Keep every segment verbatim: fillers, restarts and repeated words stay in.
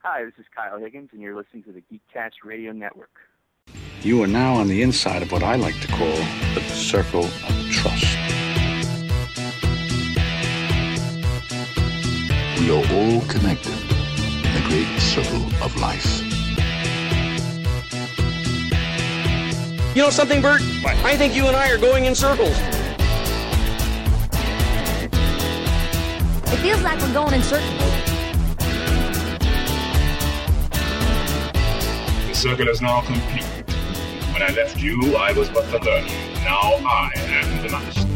Hi, this is Kyle Higgins, and you're listening to the Geekcast Radio Network. You are now on the inside of what I like to call the circle of trust. We are all connected in the great circle of life. You know something, Bert? What? I think you and I are going in circles. It feels like we're going in circles. The circle is now complete. When I left you, I was but the learner. Now I am the master.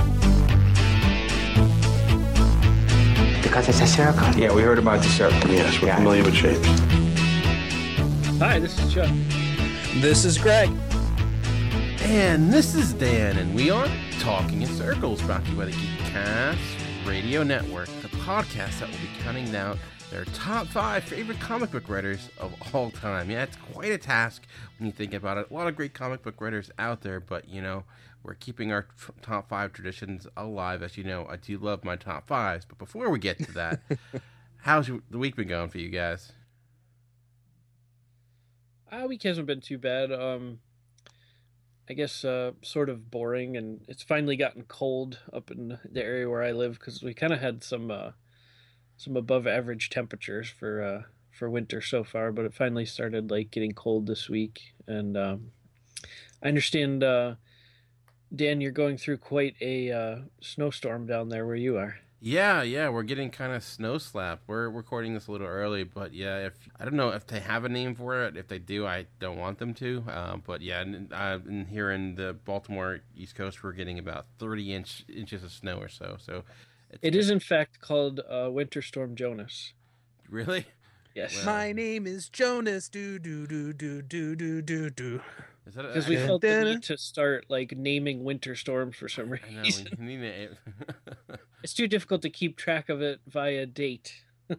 Because it's a circle. Yeah, we heard about the circle. Yes, we're yeah. familiar with shapes. Hi, this is Chuck. This is Greg. And this is Dan, and we are Talking in Circles, brought to you by the Geekcast Radio Network, the podcast that will be counting down their top five favorite comic book writers of all time. Yeah, it's quite a task when you think about it. A lot of great comic book writers out there, but, you know, we're keeping our tr- top five traditions alive. As you know, I do love my top fives. But before we get to that, how's the week been going for you guys? Our week hasn't been too bad. Um, I guess uh, sort of boring, and it's finally gotten cold up in the area where I live because we kind of had some uh, some above average temperatures for uh, for winter so far, but it finally started like getting cold this week. And um, I understand, uh, Dan, you're going through quite a uh, snowstorm down there where you are. Yeah, yeah, we're getting kind of snow slapped. We're recording this a little early, but yeah, if I don't know if they have a name for it. If they do, I don't want them to. Um, but yeah, and, uh, and here in the Baltimore East Coast, we're getting about thirty inch inches of snow or so. So it's, it is in fact called uh, Winter Storm Jonas. Really? Yes. Well, my name is Jonas. Do do do do do do do do. Because we felt the need to start like naming winter storms for some reason. I know, we need It's too difficult to keep track of it via date.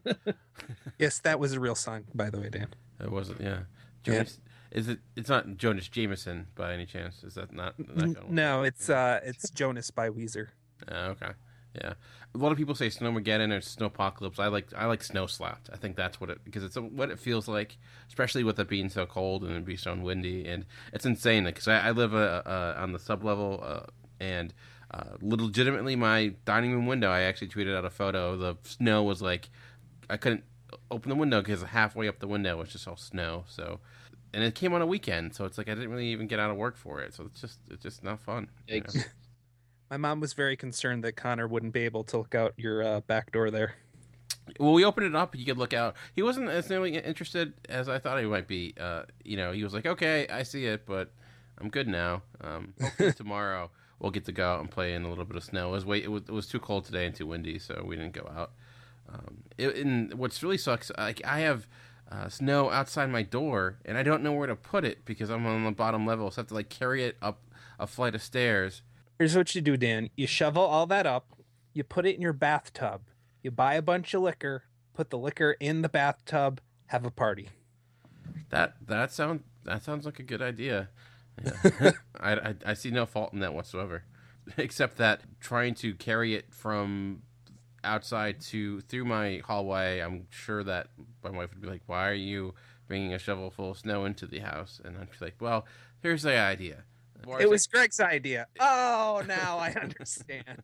Yes, that was a real song, by the way, Dan. It wasn't, yeah. Jonas, yeah. Is it? It's not Jonas Jameson by any chance? Is that not? not no, it's uh, it's Jonas by Weezer. Oh, okay. Yeah, a lot of people say Snowmageddon or Snowpocalypse. I like I like Snow Slapped. I think that's what it because it's a, what it feels like, especially with it being so cold and it being so windy, and it's insane. Because I, I live uh, uh, on the sublevel, uh, and uh, legitimately my dining room window. I actually tweeted out a photo. The snow was like I couldn't open the window because halfway up the window was just all snow. So, and it came on a weekend, so it's like I didn't really even get out of work for it. So it's just it's just not fun. You know? My mom was very concerned that Connor wouldn't be able to look out your uh, back door there. Well, we opened it up. You could look out. He wasn't as nearly interested as I thought he might be. Uh, you know, he was like, okay, I see it, but I'm good now. Um, hopefully tomorrow we'll get to go out and play in a little bit of snow. It was, way, it was, it was too cold today and too windy, so we didn't go out. Um, it, and what's really sucks, like I have uh, snow outside my door, and I don't know where to put it because I'm on the bottom level, so I have to like carry it up a flight of stairs. Here's what you do, Dan. You shovel all that up. You put it in your bathtub. You buy a bunch of liquor. Put the liquor in the bathtub. Have a party. That that sound that sounds like a good idea. Yeah. I, I I see no fault in that whatsoever, except that trying to carry it from outside to through my hallway. I'm sure that my wife would be like, "Why are you bringing a shovel full of snow into the house?" And I'd be like, "Well, here's the idea." It was like, Greg's idea. Oh, now I understand.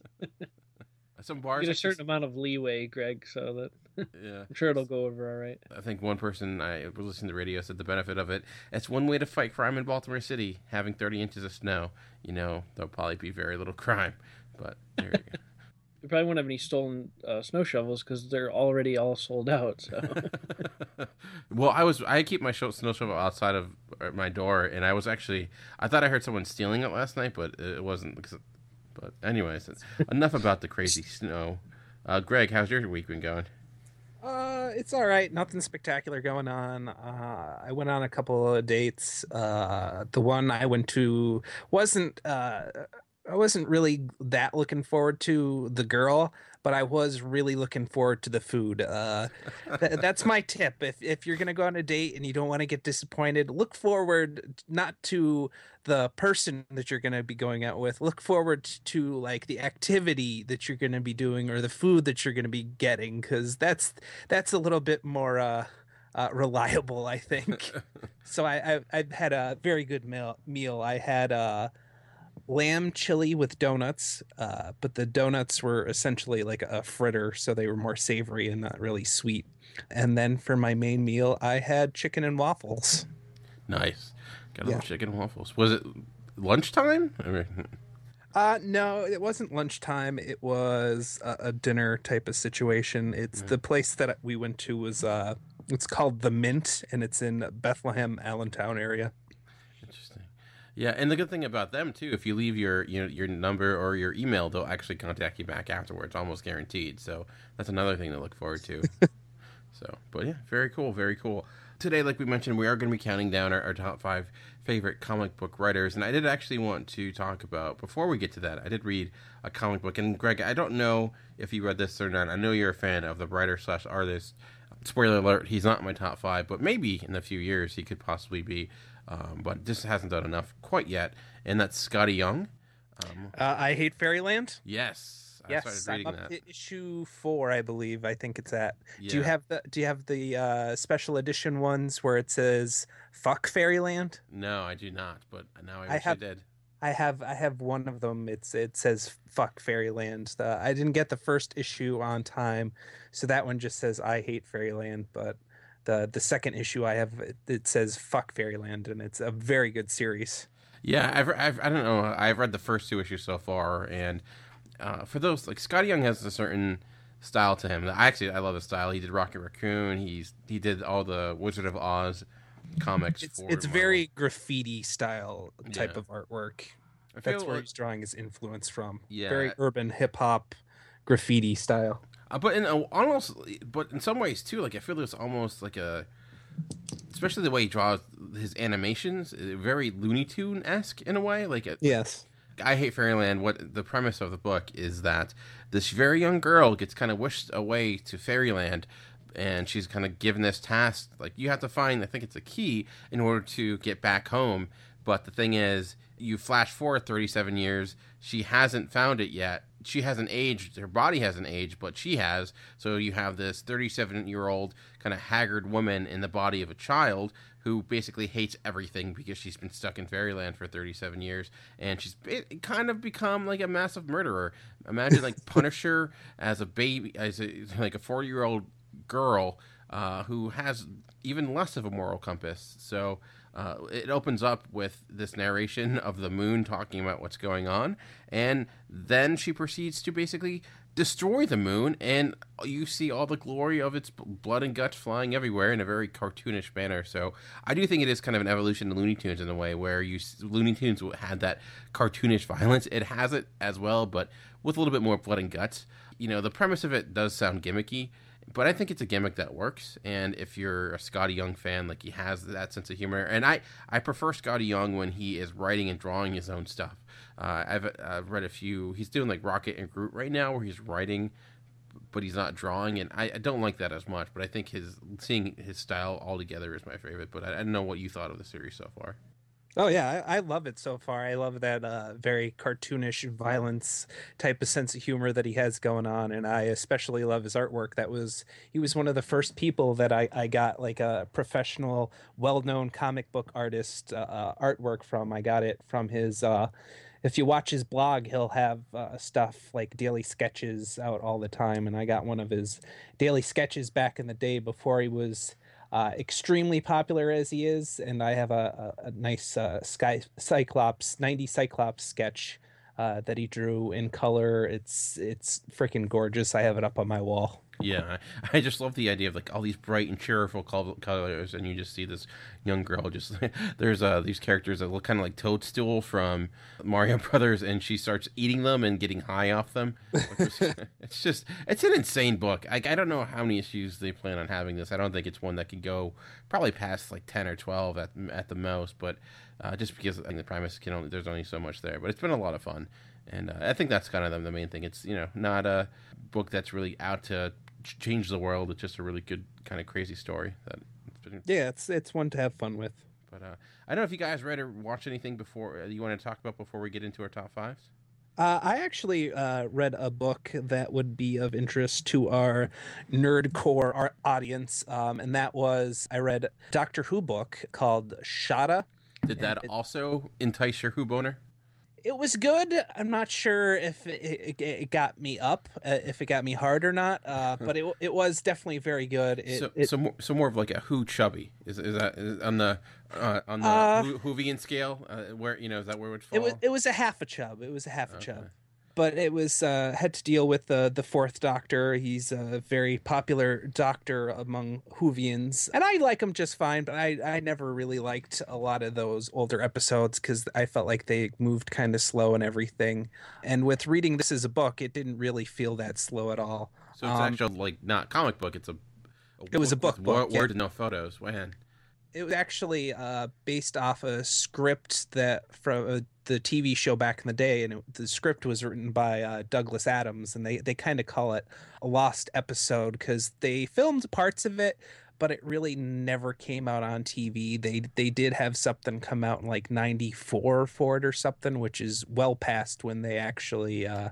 Some bars you get a certain amount of leeway, Greg, so that yeah, I'm sure it'll go over all right. I think one person I was listening to the radio said the benefit of it. It's one way to fight crime in Baltimore City. Having thirty inches of snow, you know, there'll probably be very little crime. But there you go. You probably won't have any stolen uh, snow shovels because they're already all sold out. So. Well, I was I keep my snow shovel outside of my door, and I was actually I thought I heard someone stealing it last night, but it wasn't. Because, but anyways, enough about the crazy snow. Uh, Greg, how's your week been going? Uh, it's all right. Nothing spectacular going on. Uh, I went on a couple of dates. Uh, the one I went to wasn't. Uh, I wasn't really that looking forward to the girl, but I was really looking forward to the food. Uh, th- that's my tip. If if you're gonna go on a date and you don't want to get disappointed, look forward not to the person that you're gonna be going out with. Look forward to like the activity that you're gonna be doing or the food that you're gonna be getting, because that's that's a little bit more uh, uh, reliable, I think. So I, I I've had a very good meal. Meal. I had uh. lamb chili with donuts, uh, but the donuts were essentially like a fritter, so they were more savory and not really sweet. And then for my main meal, I had chicken and waffles. Nice. Got a Yeah. little chicken and waffles. Was it lunchtime? I mean, Uh, no, it wasn't lunchtime. It was a, a dinner type of situation. It's the place that we went to was, uh, it's called The Mint, and it's in Bethlehem, Allentown area. Interesting. Yeah, and the good thing about them too, if you leave your you know, your number or your email, they'll actually contact you back afterwards, almost guaranteed. So that's another thing to look forward to. So, but yeah, very cool, very cool. Today, like we mentioned, we are going to be counting down our, our top five favorite comic book writers, and I did actually want to talk about, before we get to that, I did read a comic book, and Greg, I don't know if you read this or not. I know you're a fan of the writer slash artist. Spoiler alert, he's not in my top five, but maybe in a few years he could possibly be. Um, but just hasn't done enough quite yet, and that's Scotty Young. Um, Uh, I Hate Fairyland. yes, I Yes, started I'm reading up that. to issue four, I believe. I think it's at. Do you Yeah. have the Do you have the uh, special edition ones where it says "Fuck Fairyland"? No, I do not, but now I wish I I, have- did. I have I have one of them. It's it says "Fuck Fairyland." The, I didn't get the first issue on time, so that one just says "I Hate Fairyland." But the the second issue I have, it, it says "Fuck Fairyland," and it's a very good series. Yeah, I've, I've I don't know. I've read the first two issues so far, and uh, for those, like Scotty Young has a certain style to him. I actually I love his style. He did Rocket Raccoon. He's he did all the Wizard of Oz comics. It's for it's Marvel. very graffiti style type Yeah. of artwork. I That's feel where like- he's drawing his influence from. Yeah. Very urban hip hop graffiti style. Uh, but in a, almost, but in some ways too, like I feel it's almost like a, especially the way he draws his animations, uh, very Looney Tune esque in a way. Like a, Yes. I Hate Fairyland. What the premise of the book is that this very young girl gets kind of wished away to Fairyland, and she's kind of given this task. Like you have to find, I think it's a key in order to get back home. But the thing is, you flash forward thirty-seven years. She hasn't found it yet. She hasn't aged. Her body hasn't aged, but she has. So you have this thirty-seven-year-old kind of haggard woman in the body of a child who basically hates everything because she's been stuck in Fairyland for thirty-seven years, and she's be- kind of become like a massive murderer. Imagine like Punisher as a baby, as a, like a forty-year-old girl uh, who has even less of a moral compass. So uh, it opens up with this narration of the moon talking about what's going on, and then she proceeds to basically destroy the moon, and you see all the glory of its blood and guts flying everywhere in a very cartoonish manner. So I do think it is kind of an evolution of Looney Tunes in a way, where you Looney Tunes had that cartoonish violence. It has it as well, but with a little bit more blood and guts. You know, the premise of it does sound gimmicky, but I think it's a gimmick that works. And if you're a Scotty Young fan, like he has that sense of humor. And I, I prefer Scotty Young when he is writing and drawing his own stuff. Uh, I've, I've read a few. He's doing like Rocket and Groot right now, where he's writing, but he's not drawing. And I, I don't like that as much. But I think his seeing his style all together is my favorite. But I, I don't know what you thought of the series so far. Oh yeah, I, I love it so far. I love that uh, very cartoonish violence type of sense of humor that he has going on, and I especially love his artwork. That was he was one of the first people that I, I got like a professional, well-known comic book artist uh, uh, artwork from. I got it from his. Uh, if you watch his blog, he'll have uh, stuff like daily sketches out all the time, and I got one of his daily sketches back in the day before he was. Uh, extremely popular as he is, and I have a, a, a nice uh, Sky Cyclops ninety Cyclops sketch uh, that he drew in color. It's it's freaking gorgeous. I have it up on my wall. Yeah, I, I just love the idea of like all these bright and cheerful col- colors, and you just see this young girl. Just there's uh these characters that look kind of like Toadstool from Mario Brothers, and she starts eating them and getting high off them. Which is, it's just it's an insane book. I, I don't know how many issues they plan on having this. I don't think it's one that could go probably past like ten or twelve at at the most. But uh, just because I think the premise can only there's only so much there. But it's been a lot of fun. And uh, I think that's kind of the, the main thing. It's, you know, not a book that's really out to ch- change the world. It's just a really good kind of crazy story. That it's been... Yeah, it's it's one to have fun with. But uh, I don't know if you guys read or watched anything before you want to talk about before we get into our top fives. Uh, I actually uh, read a book that would be of interest to our nerdcore our audience, um, and that was I read a Doctor Who book called Shada. Did that it, also entice your Who boner? It was good. I'm not sure if it, it, it got me up, uh, if it got me hard or not, uh, but it it was definitely very good. It, so, it, so, more, so more of like a Who chubby is is that is on the uh, on the uh, Whovian scale? Uh, where you know is that where it would fall? It was it was a half a chub. It was a half a Okay. chub. But it was uh, had to deal with the the fourth Doctor. He's a very popular Doctor among Whovians, and I like him just fine. But I, I never really liked a lot of those older episodes because I felt like they moved kind of slow and everything. And with reading this as a book, it didn't really feel that slow at all. So it's um, actually like not comic book. It's a, a it was a book with book. Word, Yeah. word and no photos. Man. It was actually uh, based off a script that from uh, the T V show back in the day, and it, the script was written by uh, Douglas Adams, and they, they kind of call it a lost episode because they filmed parts of it, but it really never came out on T V. They they did have something come out in like ninety-four for it or something, which is well past when they actually uh,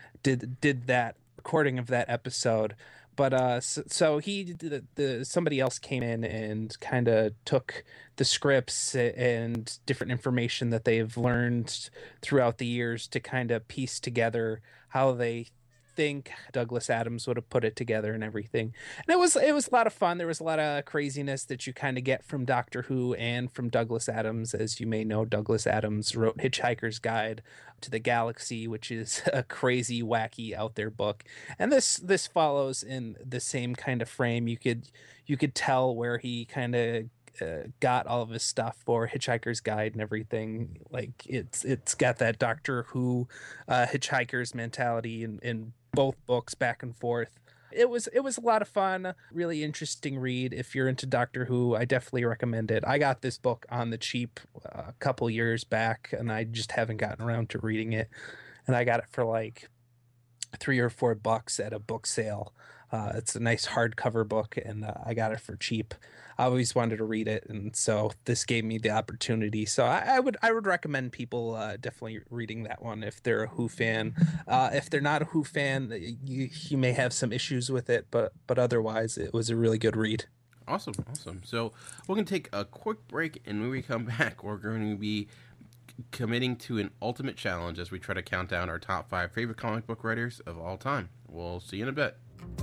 did did that recording of that episode. But uh, so, so he, the, the somebody else came in and kind of took the scripts and different information that they've learned throughout the years to kind of piece together how they think Douglas Adams would have put it together and everything. And it was it was a lot of fun. There was a lot of craziness that you kind of get from Doctor Who and from Douglas Adams. As you may know, Douglas Adams wrote Hitchhiker's Guide to the Galaxy, which is a crazy, wacky, out there book. And this this follows in the same kind of frame. You could you could tell where he kind of uh, got all of his stuff for Hitchhiker's Guide and everything. Like it's it's got that Doctor Who uh, Hitchhiker's mentality in, in both books back and forth. It was it was a lot of fun, really interesting read. If you're into Doctor Who, I definitely recommend it. I got this book on the cheap uh, a couple years back, and I just haven't gotten around to reading it. And I got it for like three or four bucks at a book sale. Uh, it's a nice hardcover book, and uh, I got it for cheap. I always wanted to read it, and so this gave me the opportunity. So I, I would I would recommend people uh, definitely reading that one if they're a Who fan. Uh, if they're not a Who fan, you you may have some issues with it, but but otherwise, it was a really good read. Awesome, awesome. So we're gonna take a quick break, and when we come back, we're going to be committing to an ultimate challenge as we try to count down our top five favorite comic book writers of all time. We'll see you in a bit.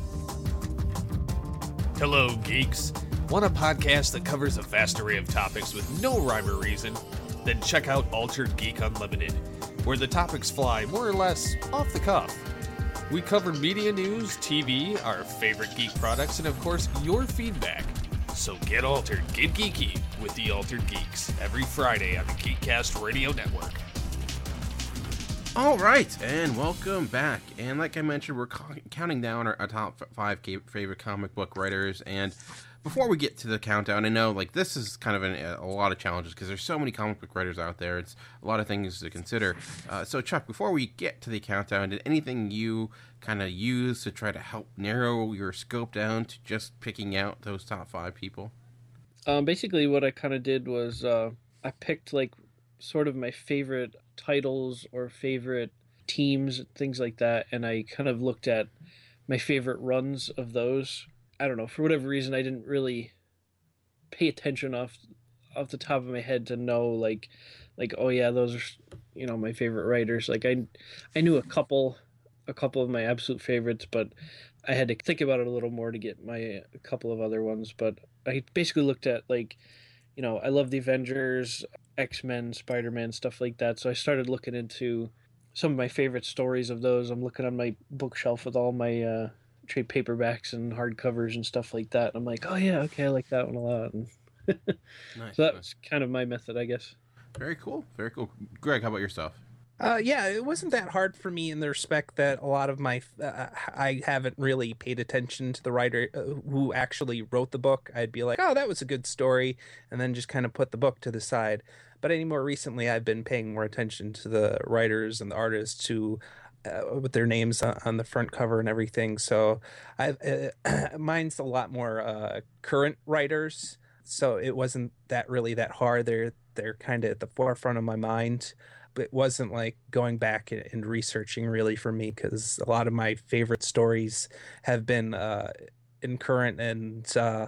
Hello, geeks. Want a podcast that covers a vast array of topics with no rhyme or reason? Then check out Altered Geek Unlimited, where the topics fly more or less off the cuff. We cover media news, T V, our favorite geek products, and of course, your feedback. So get altered, get geeky with the Altered Geeks every Friday on the Geekcast Radio Network. All right, and welcome back. And like I mentioned, we're co- counting down our, our top f- five ca- favorite comic book writers. And before we get to the countdown, I know like this is kind of an, a lot of challenges because there's so many comic book writers out there. It's a lot of things to consider. Uh, so Chuck, before we get to the countdown, did anything you kind of use to try to help narrow your scope down to just picking out those top five people? Um, basically, what I kind of did was uh, I picked like sort of my favorite titles or favorite teams, things like that, and I kind of looked at my favorite runs of those. I don't know, for whatever reason, I didn't really pay attention off off the top of my head to know like like oh yeah, those are, you know, my favorite writers. Like I I knew a couple a couple of my absolute favorites, but I had to think about it a little more to get my a couple of other ones. But I basically looked at like, you know, I love the Avengers, X-Men, Spider-Man, stuff like that. So I started looking into some of my favorite stories of those. I'm looking on my bookshelf with all my uh, trade paperbacks and hardcovers and stuff like that. And I'm like, oh yeah, okay, I like that one a lot. And Nice. so that's Nice. kind of my method, I guess. Very cool. Very cool. Greg, how about yourself? Uh, yeah, it wasn't that hard for me in the respect that a lot of my uh, I haven't really paid attention to the writer uh, who actually wrote the book. I'd be like, oh, that was a good story, and then just kind of put the book to the side. But any more recently, I've been paying more attention to the writers and the artists who, uh, with their names on, on the front cover and everything. So I uh, mine's a lot more uh, current writers. So it wasn't that really that hard. They're they're kind of at the forefront of my mind. It wasn't like going back and researching really for me, because a lot of my favorite stories have been uh, in current and uh,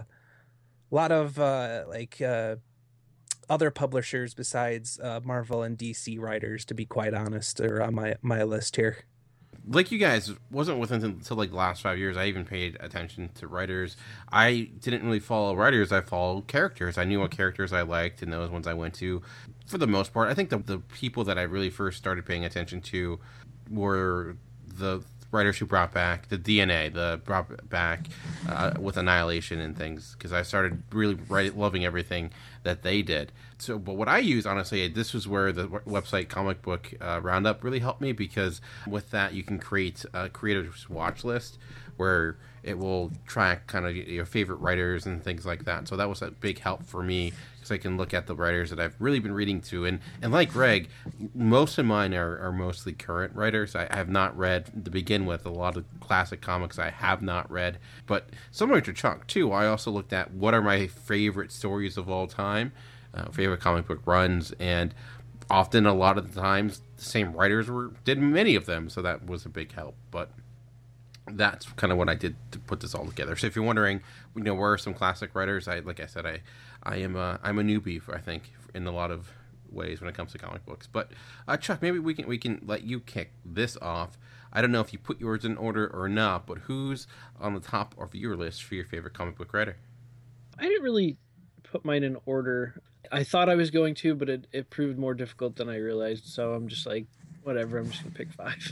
a lot of uh, like uh, other publishers besides uh, Marvel and D C writers, to be quite honest, are on my, my list here. Like you guys, wasn't within until like the last five years I even paid attention to writers. I didn't really follow writers. I followed characters. I knew what characters I liked and those ones I went to. For the most part, I think the the people that I really first started paying attention to were the writers who brought back the D N A, the brought back uh, with Annihilation and things, because I started really write, loving everything that they did. So, but what I use, honestly, this was where the website Comic Book uh, Roundup really helped me, because with that you can create a creator's watch list where it will track kind of your favorite writers and things like that. So that was a big help for me, because I can look at the writers that I've really been reading to. And, and like Greg, most of mine are, are mostly current writers. I, I have not read, to begin with, a lot of classic comics I have not read. But similar to Chuck, too, I also looked at what are my favorite stories of all time, uh, favorite comic book runs, and often a lot of the times the same writers were did many of them, so that was a big help. But that's kind of what I did to put this all together. So if you're wondering, you know, where are some classic writers? I like I said, I, I am a, I'm a newbie, for, I think, in a lot of ways when it comes to comic books. But uh, Chuck, maybe we can we can let you kick this off. I don't know if you put yours in order or not, but who's on the top of your list for your favorite comic book writer? I didn't really put mine in order. I thought I was going to, but it, it proved more difficult than I realized. So I'm just like, whatever, I'm just going to pick five.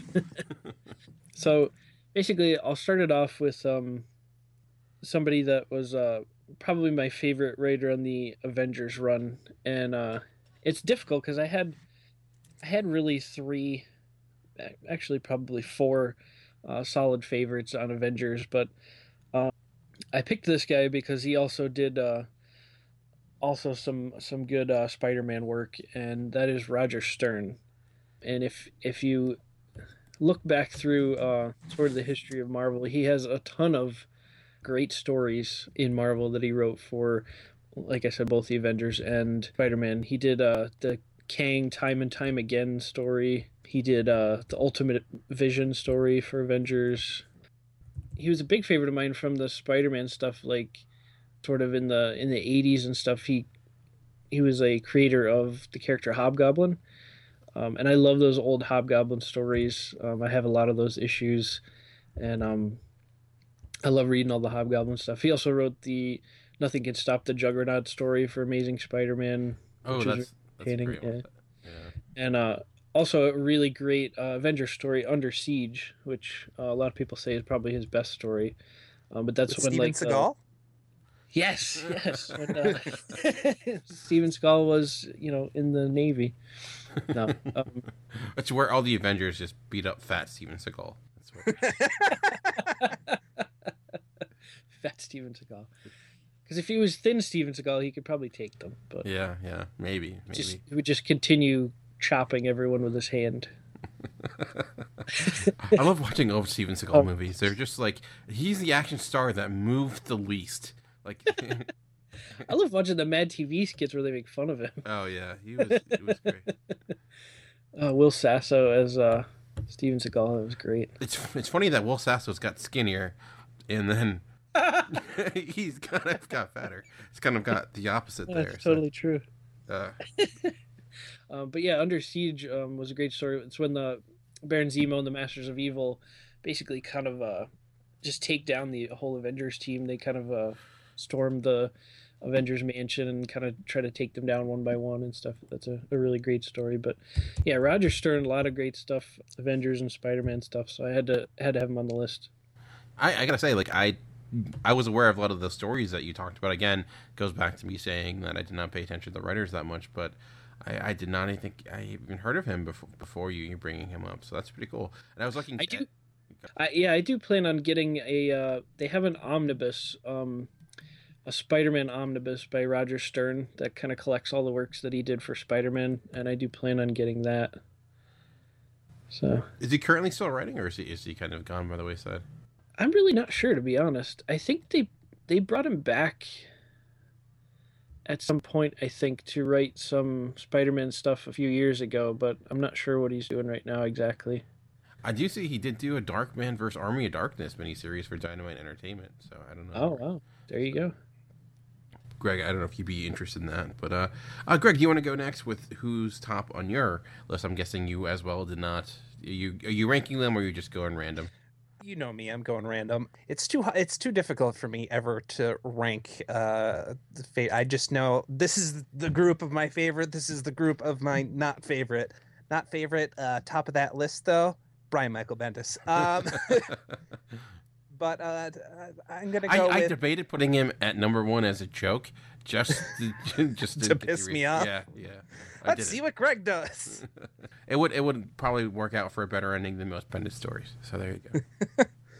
So basically, I'll start it off with um, somebody that was uh, probably my favorite writer on the Avengers run. And uh, it's difficult because I had, I had really three, actually probably four uh, solid favorites on Avengers. But uh, I picked this guy because he also did... Uh, also some some good uh, Spider-Man work, and that is Roger Stern. And if if you look back through uh, sort of the history of Marvel, he has a ton of great stories in Marvel that he wrote for, like I said, both the Avengers and Spider-Man. He did uh, the Kang Time and Time Again story. He did uh, the Ultimate Vision story for Avengers. He was a big favorite of mine from the Spider-Man stuff, like sort of in the in the eighties and stuff. He he was a creator of the character Hobgoblin, um, and I love those old Hobgoblin stories. Um, I have a lot of those issues, and um, I love reading all the Hobgoblin stuff. He also wrote the Nothing Can Stop the Juggernaut story for Amazing Spider-Man. Oh, that's, that's a great one. Yeah. And uh, also a really great uh, Avenger story, Under Siege, which uh, a lot of people say is probably his best story. Um, but that's With when Steven like Seagal? The, Yes, yes. When, uh, Steven Seagal was, you know, in the Navy. No, um, that's where all the Avengers just beat up fat Steven Seagal. That's where... Fat Steven Seagal. Because if he was thin Steven Seagal, he could probably take them. But yeah, yeah, maybe, maybe. Just, he would just continue chopping everyone with his hand. I love watching old Steven Seagal oh. movies. They're just like, he's the action star that moved the least. Like, I love watching the Mad T V skits where they make fun of him. Oh yeah, he was he was great. Uh, Will Sasso as uh, Steven Seagal, it was great. It's it's funny that Will Sasso's got skinnier, and then he's kind of got fatter. It's kind of got the opposite there. That's totally so. True. Uh. um, but yeah, Under Siege um, was a great story. It's when the Baron Zemo and the Masters of Evil basically kind of uh, just take down the whole Avengers team. They kind of uh, storm the Avengers mansion and kind of try to take them down one by one and stuff. That's a, a really great story. But yeah, Roger Stern, a lot of great stuff, Avengers and Spider-Man stuff. So I had to had to have him on the list. I, I gotta say, like I, I was aware of a lot of the stories that you talked about. Again, goes back to me saying that I did not pay attention to the writers that much, but I, I did not even think I even heard of him before before you you bringing him up. So that's pretty cool. And I was looking. I do. At, I, yeah, I do plan on getting a. Uh, they have an omnibus, um, a Spider-Man omnibus by Roger Stern that kind of collects all the works that he did for Spider-Man, and I do plan on getting that. So, is he currently still writing, or is he is he kind of gone by the wayside? I'm really not sure, to be honest. I think they they brought him back at some point, I think, to write some Spider-Man stuff a few years ago, but I'm not sure what he's doing right now exactly. I do see he did do a Darkman versus Army of Darkness miniseries for Dynamite Entertainment, so I don't know. Oh, wow. There you go. Greg, I don't know if you'd be interested in that, but uh, uh Greg, do you want to go next with who's top on your list? I'm guessing you as well did not. Are you are you ranking them, or are you just going random? You know me, I'm going random. It's too it's too difficult for me ever to rank. Uh, the fa- I just know this is the group of my favorite. This is the group of my not favorite. Not favorite. Uh, top of that list though, Brian Michael Bendis. Um, but uh, I'm gonna go. I, with... I debated putting him at number one as a joke, just to, just to, to piss me off. Yeah, yeah. I Let's see it. what Greg does. It would it would probably work out for a better ending than most Bendis stories. So there you go.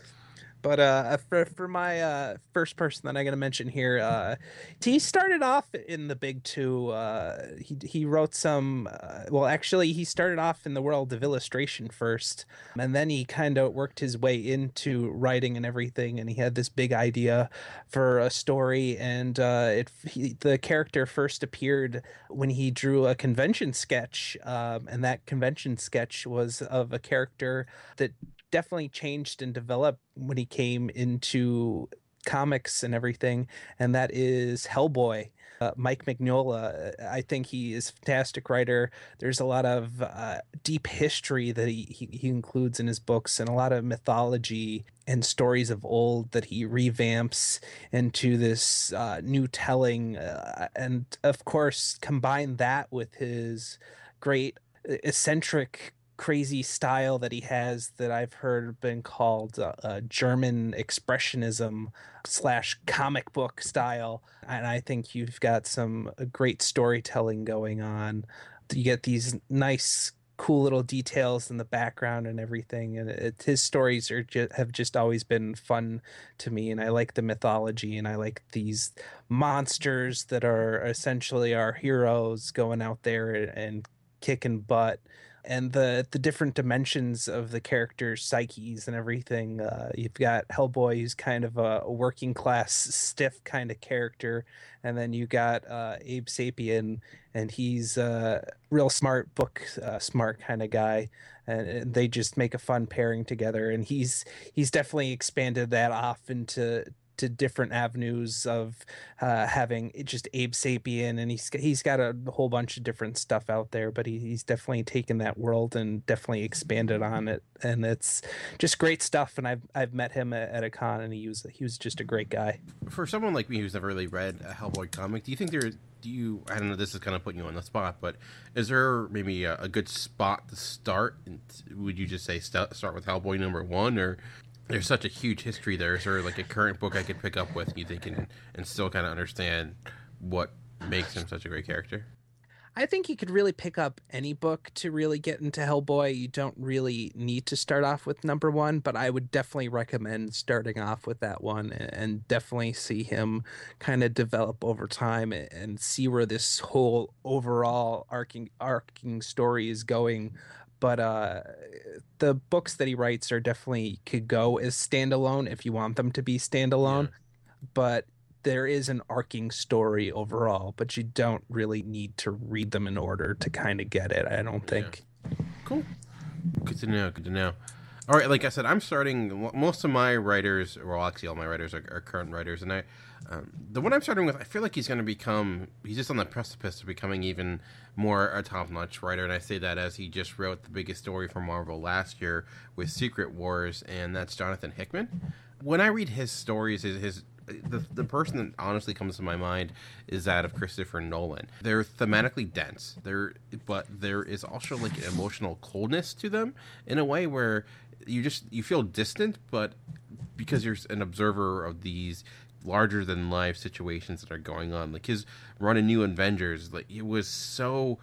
But uh, for for my uh, first person that I'm going to mention here, uh, he started off in the big two. Uh, he he wrote some. Uh, well, actually, he started off in the world of illustration first, and then he kind of worked his way into writing and everything. And he had this big idea for a story, and uh, it he, the character first appeared when he drew a convention sketch, um, and that convention sketch was of a character that definitely changed and developed when he came into comics and everything, and that is Hellboy. Uh, Mike Mignola, I think he is a fantastic writer. There's a lot of uh, deep history that he, he, he includes in his books, and a lot of mythology and stories of old that he revamps into this uh, new telling. Uh, and of course, combine that with his great eccentric crazy style that he has that I've heard been called uh, uh, German expressionism slash comic book style. And I think you've got some great storytelling going on. You get these nice, cool little details in the background and everything. And it, his stories are just, have just always been fun to me. And I like the mythology, and I like these monsters that are essentially our heroes going out there and kicking butt. And the the different dimensions of the characters' psyches and everything. Uh, you've got Hellboy, who's kind of a, a working class, stiff kind of character, and then you got uh, Abe Sapien, and he's a real smart, book uh, smart kind of guy, and, and they just make a fun pairing together. And he's he's definitely expanded that off into to different avenues of uh, having just Abe Sapien, and he's he's got a whole bunch of different stuff out there, but he, he's definitely taken that world and definitely expanded on it, and it's just great stuff. And I've I've met him at, at a con, and he was he was just a great guy. For someone like me who's never really read a Hellboy comic, do you think there do you I don't know, this is kind of putting you on the spot, but is there maybe a, a good spot to start? Would you just say st- start with Hellboy number one, or there's such a huge history there? Is there like a current book I could pick up with, you think, and, and still kind of understand what makes him such a great character? I think you could really pick up any book to really get into Hellboy. You don't really need to start off with number one, but I would definitely recommend starting off with that one, and definitely see him kind of develop over time and see where this whole overall arcing, arcing story is going. But uh, the books that he writes are definitely could go as standalone if you want them to be standalone. Yeah. But there is an arcing story overall, but you don't really need to read them in order to kind of get it, I don't think. Yeah. Cool. Good to know. Good to know. All right, like I said, I'm starting. Most of my writers, well, actually, all my writers are, are current writers, and I, um, the one I'm starting with, I feel like he's going to become. He's just on the precipice of becoming even more a top-notch writer, and I say that as he just wrote the biggest story for Marvel last year with Secret Wars, and that's Jonathan Hickman. When I read his stories, his, his the the person that honestly comes to my mind is that of Christopher Nolan. They're thematically dense. They're but there is also like an emotional coldness to them in a way where you just you feel distant, but because you're an observer of these larger than life situations that are going on. Like his run in New Avengers, like it was so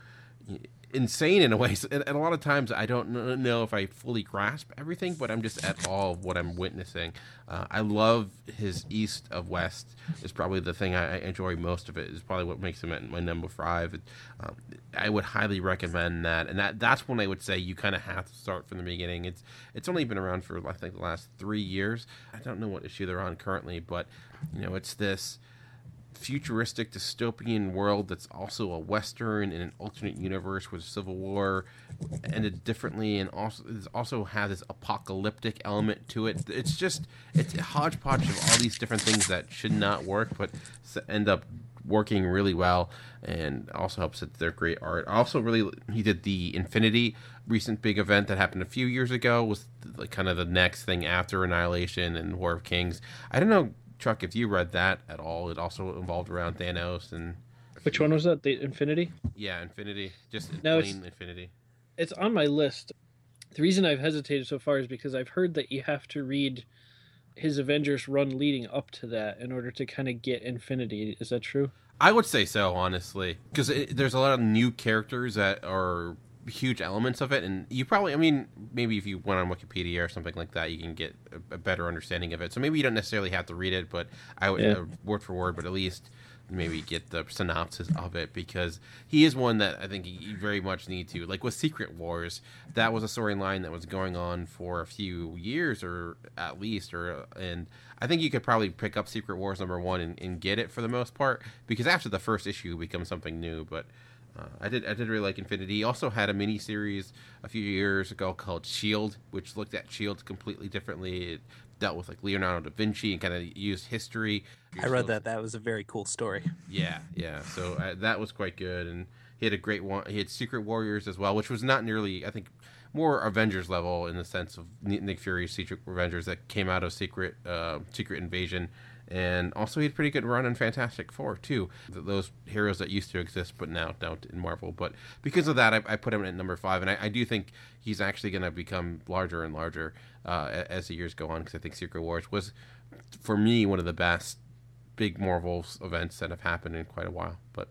insane in a way. And a lot of times I don't know if I fully grasp everything, but I'm just at awe of what I'm witnessing. Uh, I love his East of West is probably the thing I enjoy most of it. Is probably what makes him at my number five. Um, I would highly recommend that, and that that's when I would say you kind of have to start from the beginning. It's it's only been around for I think the last three years. I don't know what issue they're on currently, but you know it's this futuristic dystopian world that's also a western in an alternate universe where the Civil War ended differently, and also it also has this apocalyptic element to it. It's just it's a hodgepodge of all these different things that should not work but end up working really well, and also helps that they're great art. Also, really, he did the Infinity recent big event that happened a few years ago, was like kind of the next thing after Annihilation and War of Kings. I don't know, Chuck, if you read that at all. It also involved around Thanos and... Which one was that? The Infinity? Yeah, Infinity. Just no, plain it's, Infinity. It's on my list. The reason I've hesitated so far is because I've heard that you have to read his Avengers run leading up to that in order to kind of get Infinity. Is that true? I would say so, honestly. Because there's a lot of new characters that are huge elements of it, and you probably, I mean, maybe if you went on Wikipedia or something like that, you can get a, a better understanding of it. So maybe you don't necessarily have to read it, but I would, yeah. uh, word for word, but at least maybe get the synopsis of it, because he is one that I think you very much need to. Like with Secret Wars, that was a storyline that was going on for a few years, or at least, or and I think you could probably pick up Secret Wars number one and, and get it for the most part, because after the first issue, it becomes something new, but... Uh, I did. I did really like Infinity. He also had a mini series a few years ago called Shield, which looked at Shield completely differently. It dealt with like Leonardo da Vinci and kind of used history. I read that. That was a very cool story. Yeah, yeah. So uh, that was quite good, and he had a great one. He had Secret Warriors as well, which was not nearly, I think, more Avengers level in the sense of Nick Fury's Secret Avengers that came out of Secret uh, Secret Invasion. And also he had a pretty good run in Fantastic Four, too. Those heroes that used to exist, but now don't in Marvel. But because of that, I, I put him at number five. And I, I do think he's actually going to become larger and larger uh, as the years go on, because I think Secret Wars was, for me, one of the best big Marvel events that have happened in quite a while. But,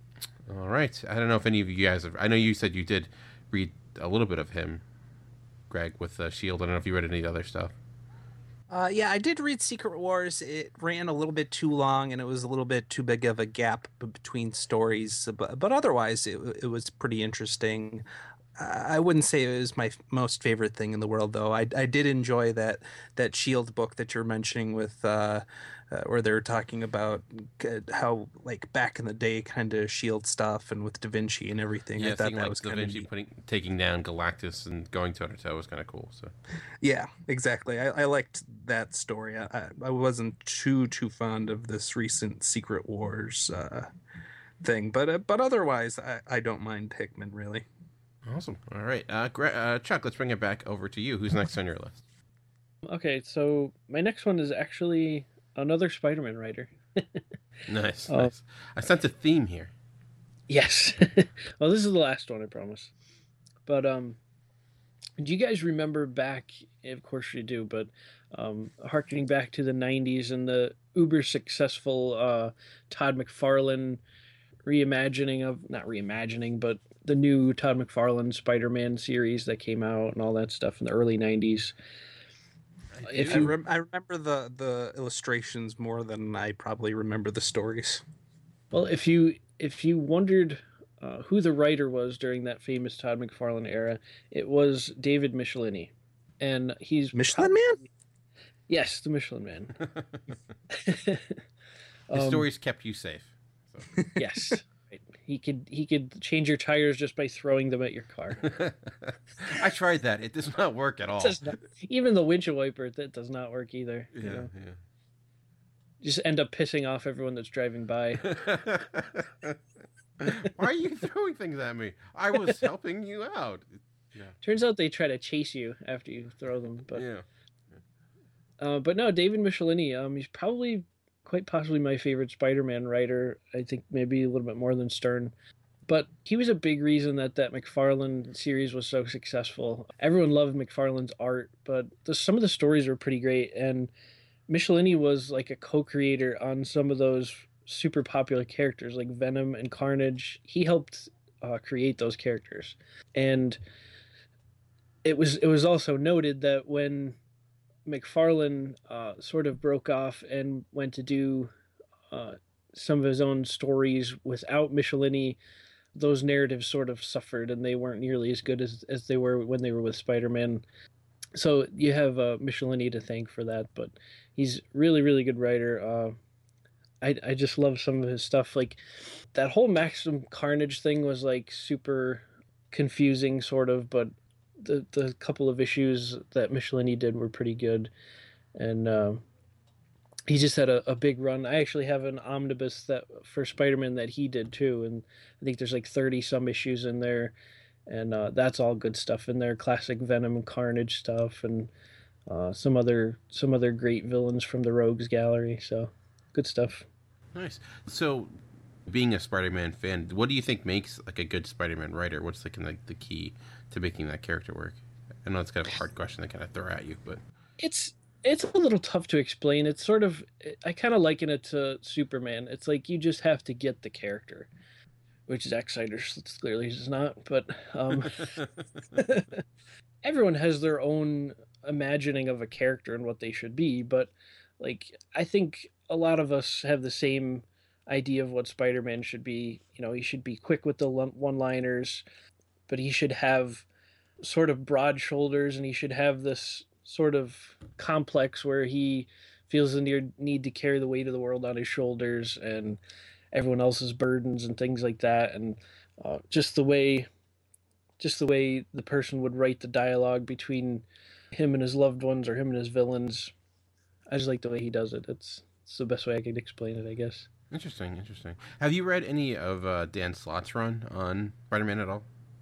all right. I don't know if any of you guys have... I know you said you did read a little bit of him, Greg, with uh, S H I E L D. I don't know if you read any other stuff. Uh, yeah, I did read Secret Wars. It ran a little bit too long, and it was a little bit too big of a gap between stories. But, but otherwise, it, it was pretty interesting. I wouldn't say it was my most favorite thing in the world, though. I, I did enjoy that that S H I E L D book that you're mentioning with uh, uh, where they're talking about how, like, back in the day, kind of S H I E L D stuff, and with Da Vinci and everything. Yeah, I thought that like was Da kind of Vinci putting, taking down Galactus and going toe to toe was kind of cool. So, yeah, exactly. I, I liked that story. I, I wasn't too too fond of this recent Secret Wars uh, thing, but uh, but otherwise, I, I don't mind Hickman really. Awesome. All right, uh, uh, Chuck, let's bring it back over to you. Who's next on your list? Okay, so my next one is actually another Spider-Man writer. Nice, uh, nice. I sense a theme here. Yes. Well, this is the last one, I promise. But um, do you guys remember back? Of course you do, but um, harkening back to the nineties and the uber successful uh, Todd McFarlane reimagining of not reimagining, but the new Todd McFarlane Spider-Man series that came out and all that stuff in the early nineties. If you, I, rem- I remember the, the illustrations more than I probably remember the stories. Well, if you if you wondered uh, who the writer was during that famous Todd McFarlane era, it was David Michelini, and he's Michelin Man. Yes, the Michelin Man. His um, stories kept you safe. So. Yes. He could he could change your tires just by throwing them at your car. I tried that. It does not work at all. Not, even the windshield wiper, that does not work either. Yeah, you know? yeah. Just end up pissing off everyone that's driving by. Why are you throwing things at me? I was helping you out. Yeah. Turns out they try to chase you after you throw them. But yeah. Uh, but no, David Michelini, um, he's probably quite possibly my favorite Spider-Man writer. I think maybe a little bit more than Stern. But he was a big reason that that McFarlane series was so successful. Everyone loved McFarlane's art, but the, some of the stories were pretty great. And Michelini was like a co-creator on some of those super popular characters like Venom and Carnage. He helped uh, create those characters. And it was it was also noted that when McFarlane uh, sort of broke off and went to do uh, some of his own stories without Michelini, those narratives sort of suffered, and they weren't nearly as good as, as they were when they were with Spider-Man. So you have uh, Michelini to thank for that, but he's really, really good writer. Uh, I I just love some of his stuff. Like that whole Maximum Carnage thing was like super confusing, sort of, but the the couple of issues that Michelini did were pretty good, and uh, he just had a, a big run. I actually have an omnibus that for Spider-Man that he did too, and I think there's like thirty some issues in there, and uh, that's all good stuff in there. Classic Venom and Carnage stuff, and uh, some other some other great villains from the Rogues Gallery. So good stuff. Nice. So, being a Spider-Man fan, what do you think makes like a good Spider-Man writer? What's the kind of the key to making that character work? I know it's kind of a hard question to kind of throw at you, but it's it's a little tough to explain. It's sort of, I kind of liken it to Superman. It's like you just have to get the character, which Zack Snyder clearly is not. But um, everyone has their own imagining of a character and what they should be. But like I think a lot of us have the same idea of what Spider-Man should be. You know, he should be quick with the one-liners, but he should have sort of broad shoulders, and he should have this sort of complex where he feels the need to carry the weight of the world on his shoulders and everyone else's burdens and things like that. And uh, just the way, just the way the person would write the dialogue between him and his loved ones, or him and his villains. I just like the way he does it. It's, it's the best way I could explain it, I guess. Interesting, interesting. Have you read any of uh, Dan Slott's run on Spider-Man at all?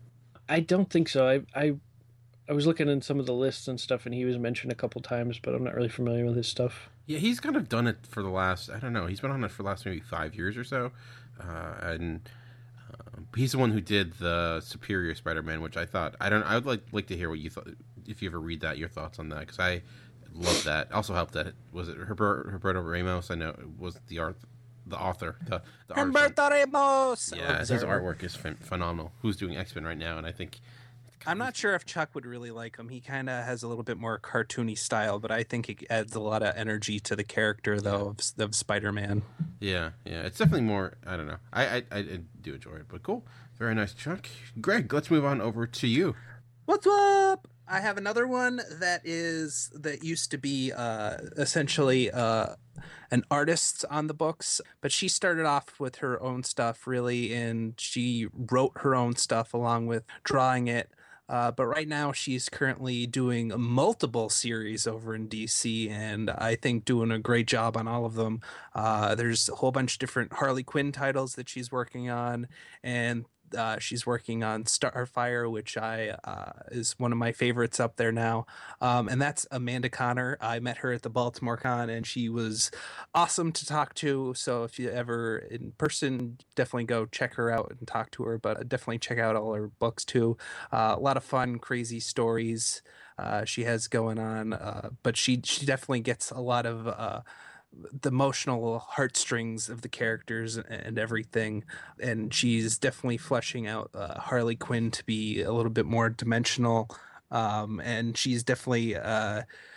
I don't think so. I, I I was looking in some of the lists and stuff, and he was mentioned a couple times, but I'm not really familiar with his stuff. Yeah, he's kind of done it for the last, I don't know, he's been on it for the last maybe five years or so. Uh, and uh, he's the one who did the Superior Spider-Man, which I thought, I don't I would like like to hear what you thought, if you ever read that, your thoughts on that, because I love that. Also helped that, it, was it Herber, Roberto Ramos? I know it was the art, the author. The, the Humberto Ramos! Yeah, his artwork is ph- phenomenal. Who's doing X-Men right now, and I think... I'm not sure if Chuck would really like him. He kind of has a little bit more cartoony style, but I think it adds a lot of energy to the character, though, of, of Spider-Man. Yeah, yeah. It's definitely more, I don't know. I, I, I do enjoy it, but cool. Very nice, Chuck. Greg, let's move on over to you. What's up? I have another one that is, that used to be uh, essentially uh, an artist on the books, but she started off with her own stuff, really, and she wrote her own stuff along with drawing it. Uh, but right now she's currently doing multiple series over in D C, and I think doing a great job on all of them. Uh, there's a whole bunch of different Harley Quinn titles that she's working on, and uh, she's working on Starfire, which I uh, is one of my favorites up there now. Um, and that's Amanda Conner. I met her at the Baltimore Con, and she was awesome to talk to. So if you ever in person, definitely go check her out and talk to her. But definitely check out all her books too. Uh, a lot of fun, crazy stories uh, she has going on. Uh, but she she definitely gets a lot of uh, the emotional heartstrings of the characters and everything, and she's definitely fleshing out uh, Harley Quinn to be a little bit more dimensional, um, and she's definitely uh,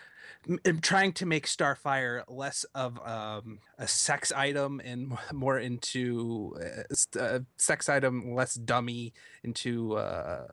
m- trying to make Starfire less of um, a sex item and more into a sex item, less dummy, into uh,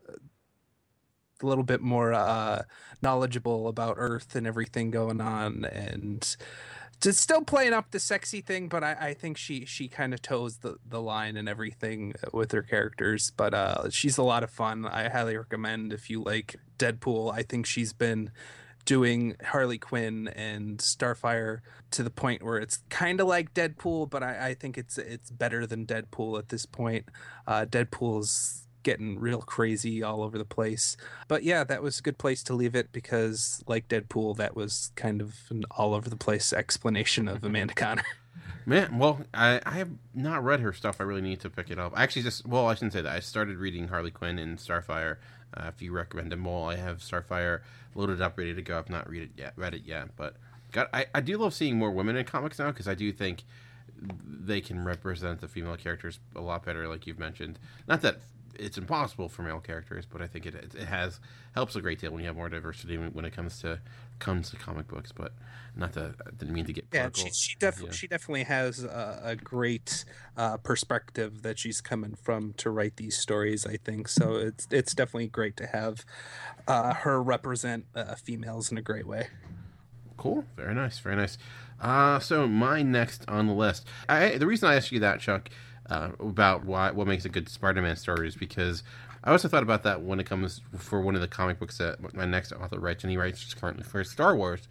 a little bit more uh, knowledgeable about Earth and everything going on, and just still playing up the sexy thing, but I, I think she she kind of toes the, the line and everything with her characters. But uh, she's a lot of fun. I highly recommend if you like Deadpool. I think she's been doing Harley Quinn and Starfire to the point where it's kind of like Deadpool, but I, I think it's it's better than Deadpool at this point. Uh, Deadpool's getting real crazy all over the place. But yeah, that was a good place to leave it, because like Deadpool, that was kind of an all over the place explanation of Amanda Conner. Man, well, I, I have not read her stuff. I really need to pick it up. I actually just, well, I shouldn't say that. I started reading Harley Quinn and Starfire. Uh, if you recommend them all, I have Starfire loaded up, ready to go. I've not read it yet, read it yet, but God, I, I do love seeing more women in comics now, because I do think they can represent the female characters a lot better, like you've mentioned. Not that it's impossible for male characters, but I think it it has helps a great deal when you have more diversity when it comes to comes to comic books. But not to I didn't mean to get yeah. political. She she, def- yeah. she definitely has a, a great uh, perspective that she's coming from to write these stories. I think so. It's it's definitely great to have uh, her represent uh, females in a great way. Cool. Very nice. Very nice. Uh, so my next on the list, I, the reason I asked you that, Chuck, uh, about why what makes a good Spider-Man story is because I also thought about that when it comes for one of the comic books that my next author writes, and he writes currently for Star Wars,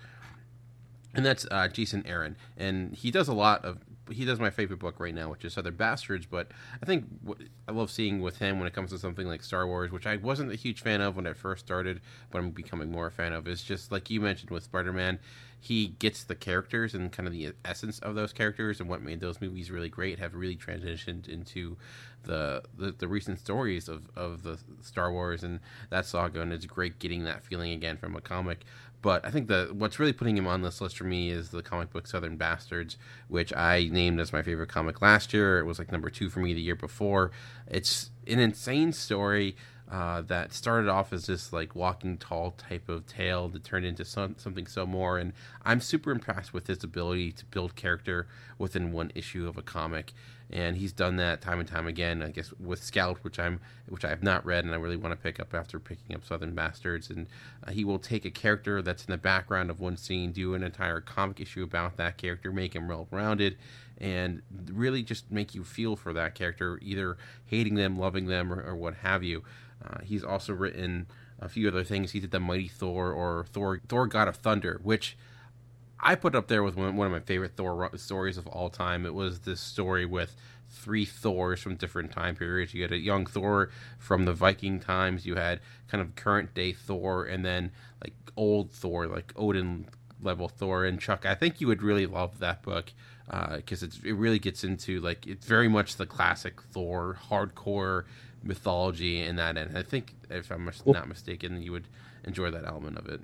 and that's uh, Jason Aaron, and he does a lot of. He does my favorite book right now, which is Southern Bastards, but I think what I love seeing with him when it comes to something like Star Wars, which I wasn't a huge fan of when I first started, but I'm becoming more a fan of, is just like you mentioned with Spider-Man, he gets the characters and kind of the essence of those characters and what made those movies really great have really transitioned into the the, the recent stories of, of the Star Wars and that saga, and it's great getting that feeling again from a comic. But I think that what's really putting him on this list for me is the comic book Southern Bastards, which I named as my favorite comic last year. It was like number two for me the year before. It's an insane story uh, that started off as this like Walking Tall type of tale that turned into some, something so more. And I'm super impressed with his ability to build character within one issue of a comic. And he's done that time and time again, I guess, with Scout, which I'm, which I have not read, and I really want to pick up after picking up Southern Bastards. And uh, he will take a character that's in the background of one scene, do an entire comic issue about that character, make him well-rounded, and really just make you feel for that character, either hating them, loving them, or, or what have you. Uh, he's also written a few other things. He did the Mighty Thor or Thor, Thor God of Thunder, which I put up there with one, one of my favorite Thor stories of all time. It was this story with three Thors from different time periods. You had a young Thor from the Viking times. You had kind of current day Thor, and then like old Thor, like Odin level Thor. And Chuck, I think you would really love that book because uh, it really gets into like it's very much the classic Thor hardcore mythology in that end. I think if I'm not mistaken, you would enjoy that element of it.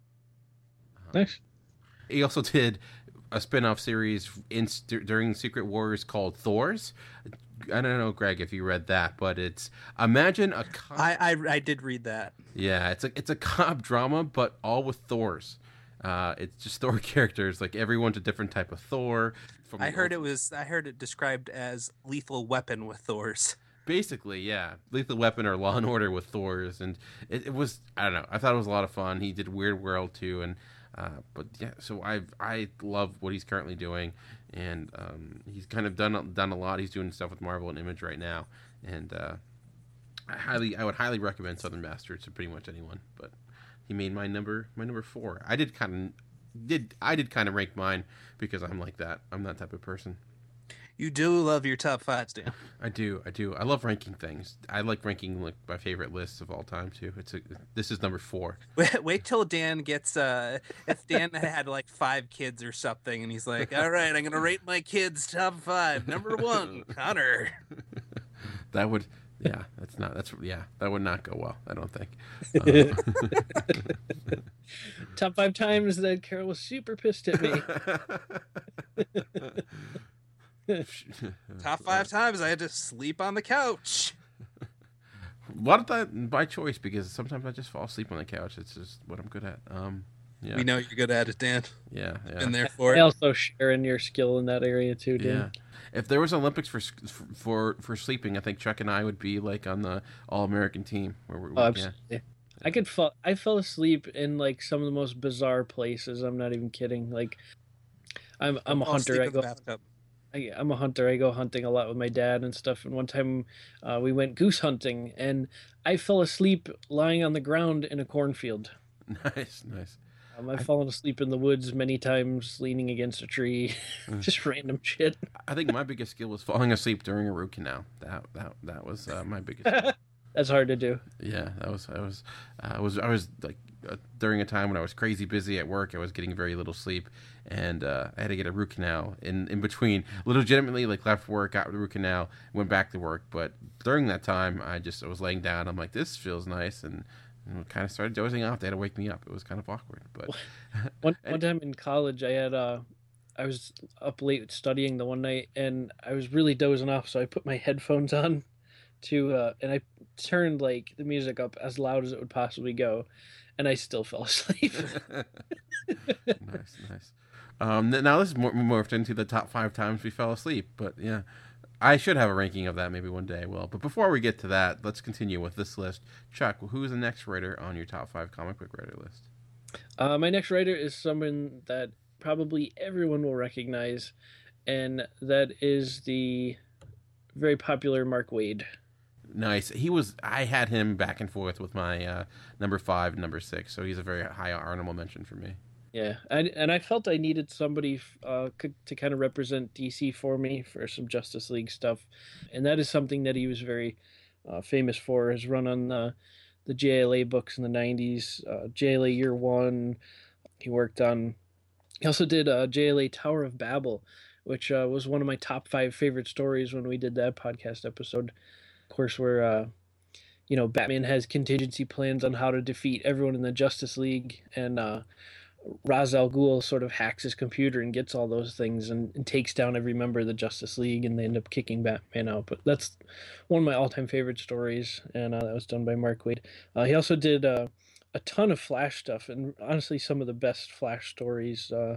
Nice. He also did a spin-off series in during Secret Wars called Thors. I don't know, Greg, if you read that, but it's imagine a cop... I, I I did read that. Yeah, it's a it's a cop drama, but all with Thors. Uh, it's just Thor characters, like everyone's a different type of Thor. From I heard old... it was I heard it described as Lethal Weapon with Thors. Basically, yeah, Lethal Weapon or Law and Order with Thors, and it, it was I don't know. I thought it was a lot of fun. He did Weird World too, and. Uh, but yeah, so I I love what he's currently doing, and um, he's kind of done done a lot. He's doing stuff with Marvel and Image right now, and uh, I highly I would highly recommend Southern Bastards to pretty much anyone. But he made my number my number four. I did kind of did I did kind of rank mine because I'm like that. I'm that type of person. You do love your top fives, Dan. I do, I do. I love ranking things. I like ranking like my favorite lists of all time too. It's a, this is number four. Wait, wait till Dan gets. Uh, if Dan had like five kids or something, and he's like, "All right, I'm gonna rate my kids top five. Number one, Connor." That would, yeah, that's not. That's yeah, that would not go well. I don't think. Uh, top five times that Carol was super pissed at me. Top five times I had to sleep on the couch. A lot of that by choice because sometimes I just fall asleep on the couch. It's just what I'm good at. Um, yeah. We know you're good at it, Dan. Yeah, yeah. Been there for I it. also share in your skill in that area too, Dan. Yeah. If there was Olympics for for for sleeping, I think Chuck and I would be like on the All American team. Where we're, oh, absolutely. Yeah. I could fall. I fell asleep in like some of the most bizarre places. I'm not even kidding. Like, I'm I'm a hunter. I go. I, I'm a hunter. I go hunting a lot with my dad and stuff. And one time uh, we went goose hunting, and I fell asleep lying on the ground in a cornfield. Nice, nice. Um, I've I, fallen asleep in the woods many times, leaning against a tree, just random shit. I think my biggest skill was falling asleep during a root canal. That that that was uh, my biggest. That's hard to do. Yeah, that was I was uh, I was I was like uh, during a time when I was crazy busy at work. I was getting very little sleep, and uh, I had to get a root canal in in between. Legitimately, like left work, got the root canal, went back to work. But during that time, I just I was laying down. I'm like, this feels nice, and, and kind of started dozing off. They had to wake me up. It was kind of awkward. But one one time in college, I had uh, I was up late studying the one night, and I was really dozing off. So I put my headphones on. to uh, and I turned like the music up as loud as it would possibly go, and I still fell asleep. Nice, nice. Um, now this is more morphed into the top five times we fell asleep, but yeah, I should have a ranking of that maybe one day I will. But before we get to that, let's continue with this list. Chuck, who's the next writer on your top five comic book writer list? Uh, my next writer is someone that probably everyone will recognize, and that is the very popular Mark Waid. Nice. He was. I had him back and forth with my uh, number five, and number six. So he's a very high honorable mention for me. Yeah, and and I felt I needed somebody uh, to kind of represent D C for me for some Justice League stuff, and that is something that he was very uh, famous for. His run on the the J L A books in the nineties, uh, J L A Year One. He worked on. He also did uh, J L A Tower of Babel, which uh, was one of my top five favorite stories when we did that podcast episode. Of course, where uh, you know Batman has contingency plans on how to defeat everyone in the Justice League, and uh, Ra's al Ghul sort of hacks his computer and gets all those things and, and takes down every member of the Justice League, and they end up kicking Batman out. But that's one of my all-time favorite stories, and uh, that was done by Mark Waid. Uh, he also did uh, a ton of Flash stuff, and honestly, some of the best Flash stories uh,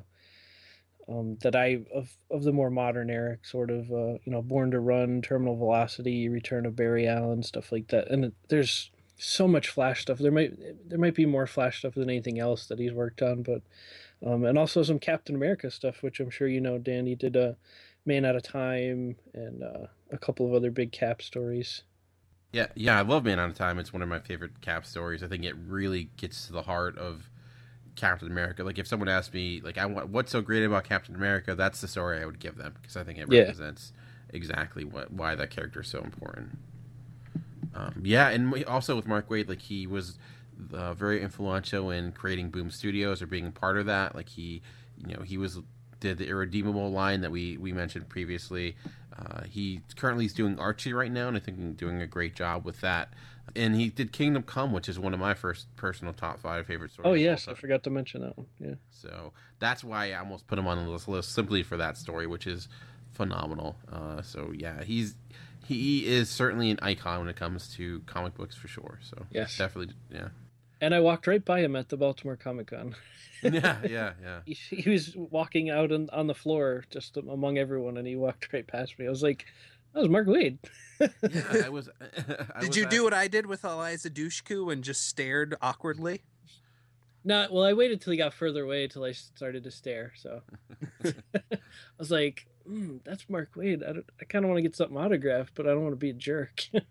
um, that I of of the more modern era, sort of uh, you know, Born to Run, Terminal Velocity, Return of Barry Allen, stuff like that. And it, there's so much Flash stuff. There might there might be more Flash stuff than anything else that he's worked on, but um, and also some Captain America stuff, which I'm sure you know, Dan. He did a Man Out of Time and uh, a couple of other big Cap stories. Yeah, yeah, I love Man Out of Time. It's one of my favorite Cap stories. I think it really gets to the heart of Captain America. Like if someone asked me, like, I want what's so great about Captain America, that's the story I would give them, because I think it represents yeah. exactly what why that character is so important. Um, yeah, and also with Mark Waid, like he was uh, very influential in creating Boom Studios or being part of that. Like he, you know, he was did the Irredeemable line that we, we mentioned previously. Uh, he currently is doing Archie right now, and I think he's doing a great job with that. And he did Kingdom Come, which is one of my first personal top five favorite stories. Oh yes, I forgot to mention that one. Yeah. So that's why I almost put him on this list simply for that story, which is phenomenal. Uh, so yeah, he's. He is certainly an icon when it comes to comic books for sure. So yes, definitely, yeah. And I walked right by him at the Baltimore Comic Con. yeah, yeah, yeah. He, he was walking out on, on the floor just among everyone, and he walked right past me. I was like, "That was Mark Waid." yeah, I was. I did was you at... do what I did with Eliza Dushku and just stared awkwardly? No, well, I waited till he got further away till I started to stare. So I was like, mm, "That's Mark Waid. I, I kind of want to get something autographed, but I don't want to be a jerk." yeah.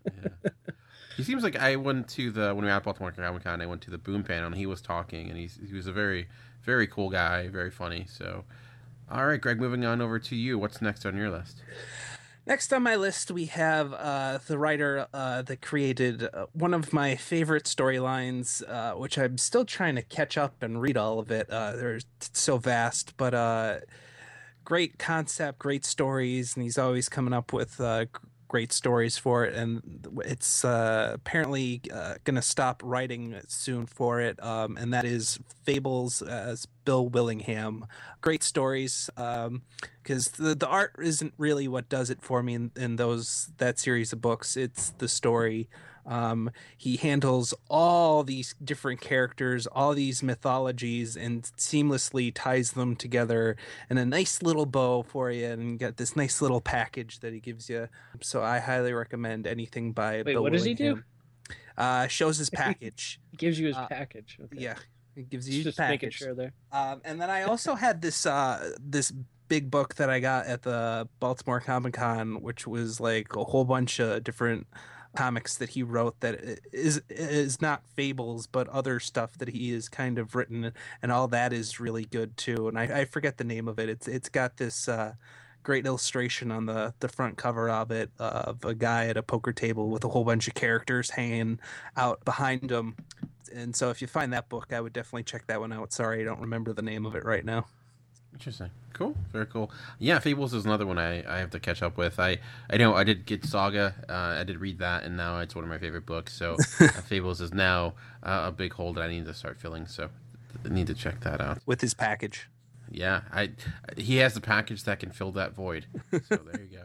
He seems like I went to the when we were at Baltimore Comic Con. I went to the Boom panel, and he was talking, and he's he was a very very cool guy, very funny. So, all right, Greg, moving on over to you. What's next on your list? Next on my list, we have uh, the writer uh, that created uh, one of my favorite storylines, uh, which I'm still trying to catch up and read all of it. Uh, they're so vast, but uh, great concept, great stories, and he's always coming up with uh, great stories for it. And it's uh, apparently uh, going to stop writing soon for it, um, and that is Fables as Bill Willingham. Great stories. Um, because the, the art isn't really what does it for me in, in those that series of books. It's the story. Um, he handles all these different characters, all these mythologies, and seamlessly ties them together in a nice little bow for you, and get this nice little package that he gives you. So I highly recommend anything by Wait, Bill what does Willingham. he do? Uh, shows his package. He gives you his uh, package. Okay. Yeah, it gives you just his package. making sure there. Um, and then I also had this uh, this big book that I got at the Baltimore Comic Con, which was like a whole bunch of different comics that he wrote that is is not Fables, but other stuff that he has kind of written, and all that is really good too. And I, I forget the name of it. It's it's got this uh, great illustration on the the front cover of it uh, of a guy at a poker table with a whole bunch of characters hanging out behind him. And so if you find that book, I would definitely check that one out. Sorry, I don't remember the name of it right now. Interesting. Cool. Very cool. Yeah, Fables is another one I, I have to catch up with. I, I know I did get Saga. Uh, I did read that, and now it's one of my favorite books. So uh, Fables is now uh, a big hole that I need to start filling. So I need to check that out. With his package. Yeah. I He has the package that can fill that void. So there you go.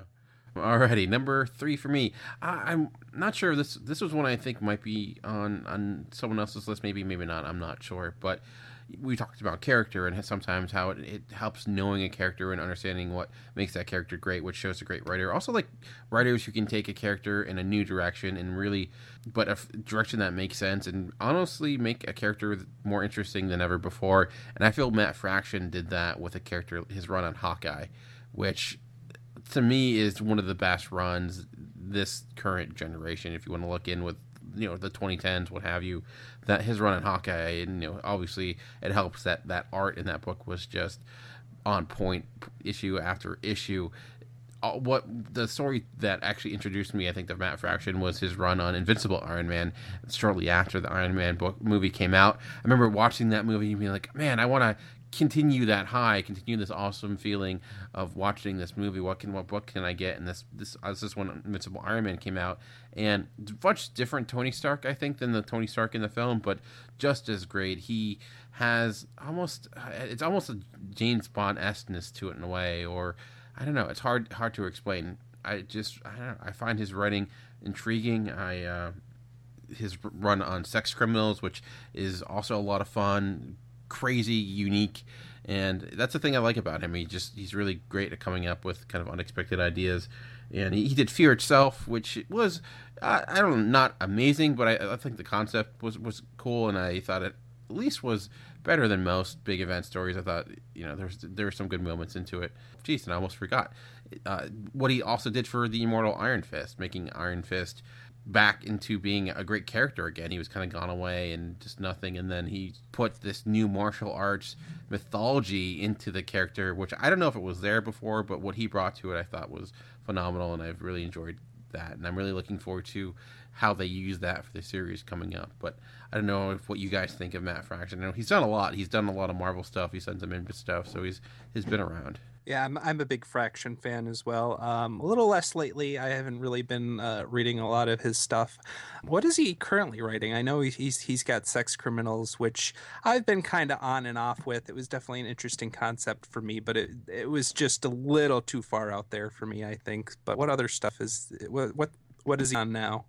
Alrighty, number three for me. I, I'm not sure. This this was one I think might be on on someone else's list. Maybe, maybe not. I'm not sure. But we talked about character and sometimes how it, it helps knowing a character and understanding what makes that character great, which shows a great writer. Also, like writers who can take a character in a new direction and really, but a f- direction that makes sense and honestly make a character more interesting than ever before. And I feel Matt Fraction did that with a character, his run on Hawkeye, which to me is one of the best runs this current generation. If you want to look in with, you know, the twenty tens, what have you, that his run on Hawkeye, and, you know, obviously it helps that that art in that book was just on point, issue after issue. What the story that actually introduced me, I think, to Matt Fraction was his run on Invincible Iron Man shortly after the Iron Man book movie came out. I remember watching that movie and being like, man, I want to continue that high, continue this awesome feeling of watching this movie. What can what book can I get? And this this as this one Invincible Iron Man came out, and much different Tony Stark, I think, than the Tony Stark in the film, but just as great. He has almost it's almost a James Bond-esque to it in a way, or I don't know. It's hard hard to explain. I just I don't know. I find his writing intriguing. I uh, his run on Sex Criminals, which is also a lot of fun. Crazy, unique, and that's the thing I like about him. He just he's really great at coming up with kind of unexpected ideas. And he, he did Fear Itself, which was uh, I don't know, not amazing, but I, I think the concept was was cool, and I thought it at least was better than most big event stories. I thought, you know, there's there were some good moments into it. Jeez, and I almost forgot uh, what he also did for the Immortal Iron Fist, making Iron Fist back into being a great character again. He was kind of gone away and just nothing, and then he put this new martial arts mythology into the character, which I don't know if it was there before, but what he brought to it I thought was phenomenal, and I've really enjoyed that, and I'm really looking forward to how they use that for the series coming up. But I don't know if what you guys think of Matt Fraction. I know he's done a lot. He's done a lot of Marvel stuff. He's done some Image stuff, so he's he's been around. Yeah, I'm I'm a big Fraction fan as well. Um, a little less lately. I haven't really been uh, reading a lot of his stuff. What is he currently writing? I know he's he's got Sex Criminals, which I've been kind of on and off with. It was definitely an interesting concept for me, but it it was just a little too far out there for me, I think. But what other stuff is what what what is he on now?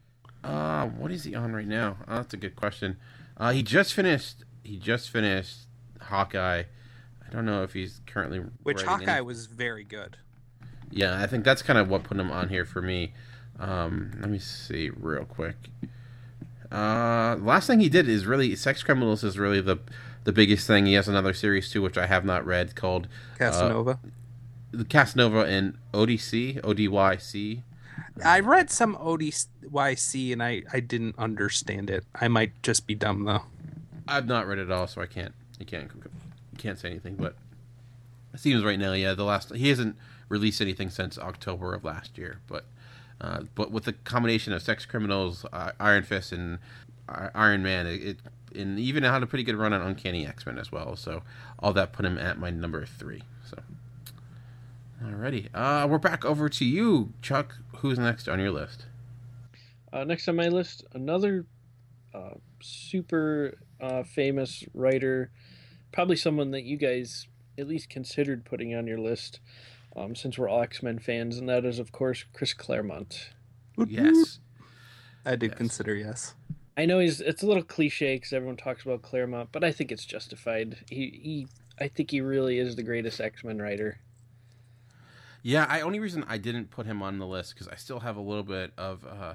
Uh, what is he on right now? Oh, that's a good question. Uh, he just finished. He just finished Hawkeye. I don't know if he's currently which Hawkeye any... was very good. Yeah, I think that's kind of what put him on here for me. Um, let me see real quick. Uh, last thing he did is really Sex Criminals is really the the biggest thing. He has another series too, which I have not read, called Casanova. Uh, the Casanova and O D C, O D Y C. I read some O D Y C and I, I didn't understand it. I might just be dumb though. I've not read it all, so I can't. I can't. Can't say anything, but it seems right now, yeah, the last he hasn't released anything since October of last year. But uh, but with the combination of Sex Criminals, uh, Iron Fist, and uh, Iron Man, it, it and even had a pretty good run on Uncanny X-Men as well. So all that put him at my number three. So alrighty, uh, we're back over to you, Chuck. Who's next on your list? Uh, next on my list, another uh, super uh, famous writer. Probably someone that you guys at least considered putting on your list, um, since we're all X-Men fans, and that is, of course, Chris Claremont. Yes. I did yes. consider yes. I know he's it's a little cliche because everyone talks about Claremont, but I think it's justified. He, he, I think he really is the greatest X-Men writer. Yeah, I only reason I didn't put him on the list because I still have a little bit of uh,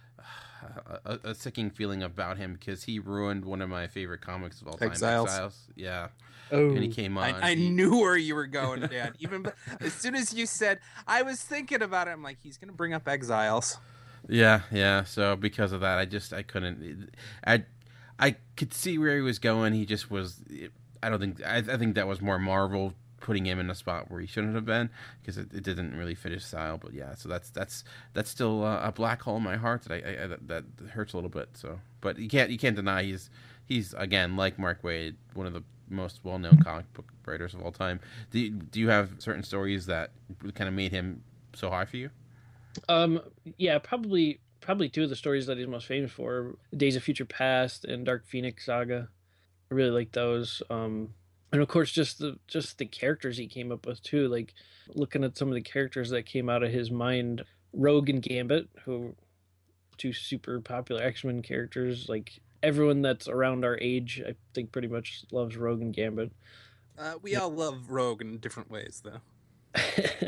a, a sicking feeling about him because he ruined one of my favorite comics of all time, Exiles. Exiles. Yeah. Oh, and he came on. I, I he, knew where you were going, Dad. Even as soon as you said, I was thinking about it. I'm like, he's gonna bring up Exiles. Yeah, yeah. So because of that, I just I couldn't. I I could see where he was going. He just was. I don't think. I, I think that was more Marvel putting him in a spot where he shouldn't have been because it, it didn't really fit his style. But yeah, so that's that's that's still uh, a black hole in my heart that I, I that, that hurts a little bit. So, but you can't you can't deny he's he's again like Mark Waid, one of the most well-known comic book writers of all time. Do you, do you have certain stories that kind of made him so high for you? Um, yeah, probably probably two of the stories that he's most famous for: Days of Future Past and Dark Phoenix Saga. I really like those. Um, And of course, just the just the characters he came up with too. Like looking at some of the characters that came out of his mind, Rogue and Gambit, who two super popular X-Men characters. Like everyone that's around our age, I think, pretty much loves Rogue and Gambit. Uh, we all love Rogue in different ways, though.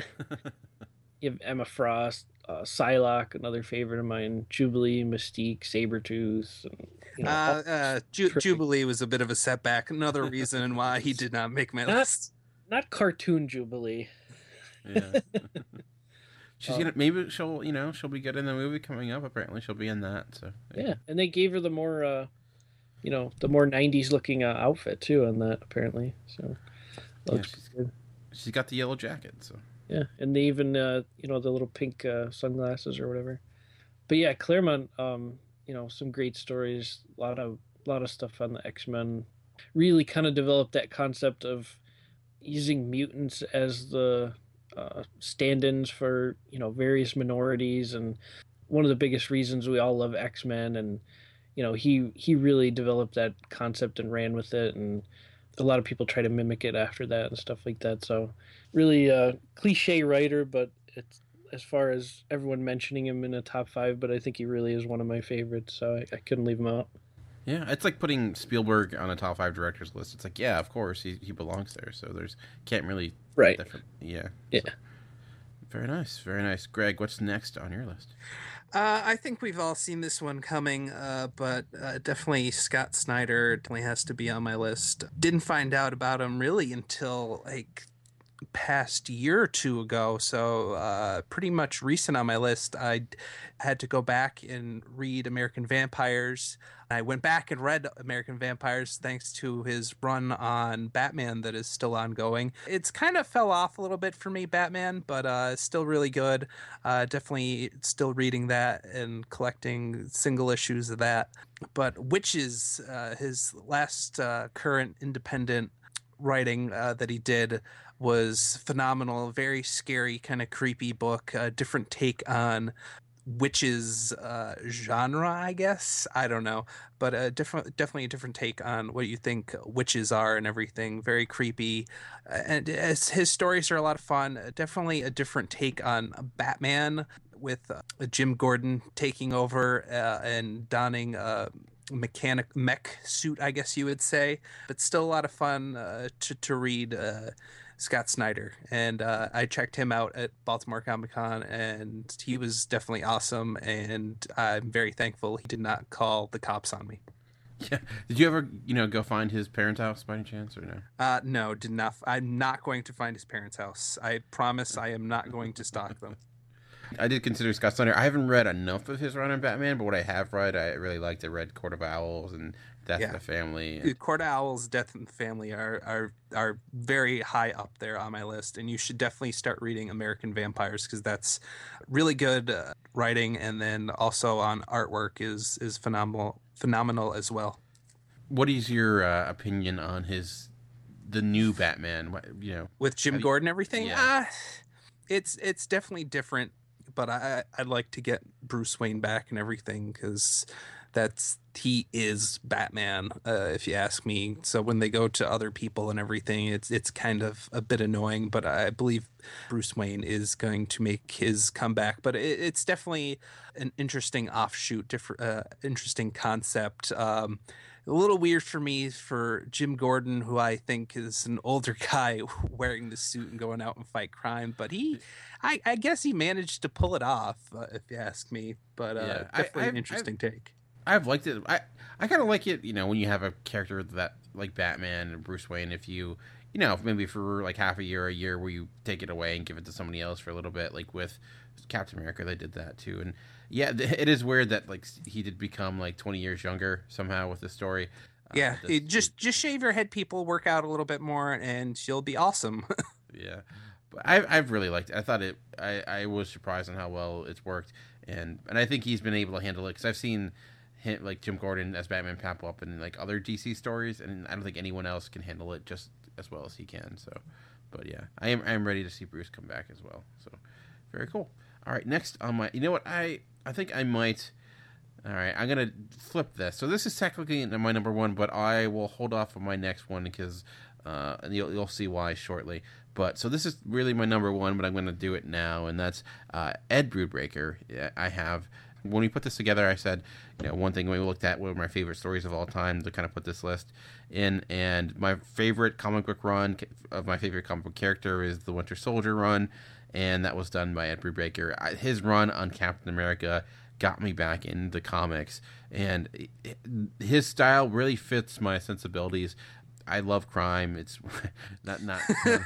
You have Emma Frost, uh, Psylocke, another favorite of mine, Jubilee, Mystique, Sabretooth. And, you know, uh, uh, Ju- Jubilee was a bit of a setback. Another reason why he did not make my not, list. Not cartoon Jubilee. Yeah. She's gonna maybe she'll you know she'll be good in the movie coming up. Apparently she'll be in that. So yeah, yeah. And they gave her the more uh, you know the more nineties looking uh, outfit too on that apparently. So yeah, she's, good. She's got the yellow jacket. So yeah, and they even uh, you know the little pink uh, sunglasses or whatever. But yeah, Claremont, um, you know some great stories, a lot of a lot of stuff on the X-Men. Really kind of developed that concept of using mutants as the Uh, stand-ins for you know various minorities, and one of the biggest reasons we all love X-Men. And you know he he really developed that concept and ran with it, and a lot of people try to mimic it after that and stuff like that. So really a cliche writer, but it's as far as everyone mentioning him in a top five, but I think he really is one of my favorites, so I, I couldn't leave him out. Yeah, it's like putting Spielberg on a top five directors list. It's like, yeah, of course, he he belongs there. So there's can't really right. Different, yeah, yeah. So, very nice, very nice. Greg, what's next on your list? Uh, I think we've all seen this one coming, uh, but uh, definitely Scott Snyder definitely has to be on my list. Didn't find out about him really until like past year or two ago, so uh, pretty much recent on my list. I had to go back and read American Vampires. I went back and read American Vampires thanks to his run on Batman that is still ongoing. It's kind of fell off a little bit for me, Batman, but uh, still really good. Uh, definitely still reading that and collecting single issues of that. But Witches, uh, his last uh, current independent writing uh, that he did was phenomenal. Very scary, kind of creepy book. A different take on witches uh, genre, I guess. I don't know, but a different, definitely a different take on what you think witches are and everything. Very creepy, and as his stories are a lot of fun. Definitely a different take on Batman with uh, Jim Gordon taking over uh, and donning a mechanic mech suit, I guess you would say, but still a lot of fun uh, to to read. Uh, Scott Snyder, and uh, I checked him out at Baltimore Comic Con, and he was definitely awesome, and I'm very thankful he did not call the cops on me. Yeah. Did you ever, you know, go find his parents' house by any chance, or no? Uh, no, did not. I'm not going to find his parents' house. I promise I am not going to stalk them. I did consider Scott Snyder. I haven't read enough of his run on Batman, but what I have read, I really liked. I read Court of Owls and Death yeah. in the Family. And... Court of Owls, Death in the Family are, are are very high up there on my list, and you should definitely start reading American Vampires because that's really good uh, writing, and then also on artwork is is phenomenal phenomenal as well. What is your uh, opinion on his the new Batman? You know, with Jim you, Gordon and everything. Yeah. Uh, it's it's definitely different. But I, I'd like to get Bruce Wayne back and everything because that's he is Batman, uh, if you ask me. So when they go to other people and everything, it's it's kind of a bit annoying. But I believe Bruce Wayne is going to make his comeback. But it, it's definitely an interesting offshoot, different, uh, interesting concept. Um, a little weird for me for Jim Gordon, who I think is an older guy wearing the suit and going out and fight crime. But he, I, I guess he managed to pull it off, uh, if you ask me. But uh, yeah, definitely I, an interesting I've, take. I've liked it. I, I kind of like it, you know, when you have a character that like Batman and Bruce Wayne, if you, you know, maybe for like half a year, a year where you take it away and give it to somebody else for a little bit, like with Captain America, they did that too. And yeah, it is weird that like he did become like twenty years younger somehow with the story. Yeah, uh, it just just shave your head, people, work out a little bit more, and you'll be awesome. Yeah, but I I've really liked it. I thought it. I, I was surprised on how well it's worked, and and I think he's been able to handle it because I've seen him, like Jim Gordon as Batman pop up in like other D C stories, and I don't think anyone else can handle it just as well as he can. So, but yeah, I am I am ready to see Bruce come back as well. So, very cool. All right, next on my, you know what I I think I might. All right, I'm going to flip this. So this is technically my number one, but I will hold off on my next one because uh, and you'll you'll see why shortly. But so this is really my number one, but I'm going to do it now, and that's uh, Ed Brubaker. I have. When we put this together, I said, you know, one thing we looked at were my favorite stories of all time to kind of put this list in. And my favorite comic book run of my favorite comic book character is the Winter Soldier run, and that was done by Ed Brubaker. I, his run on Captain America got me back into comics, and it, his style really fits my sensibilities. I love crime. It's not not.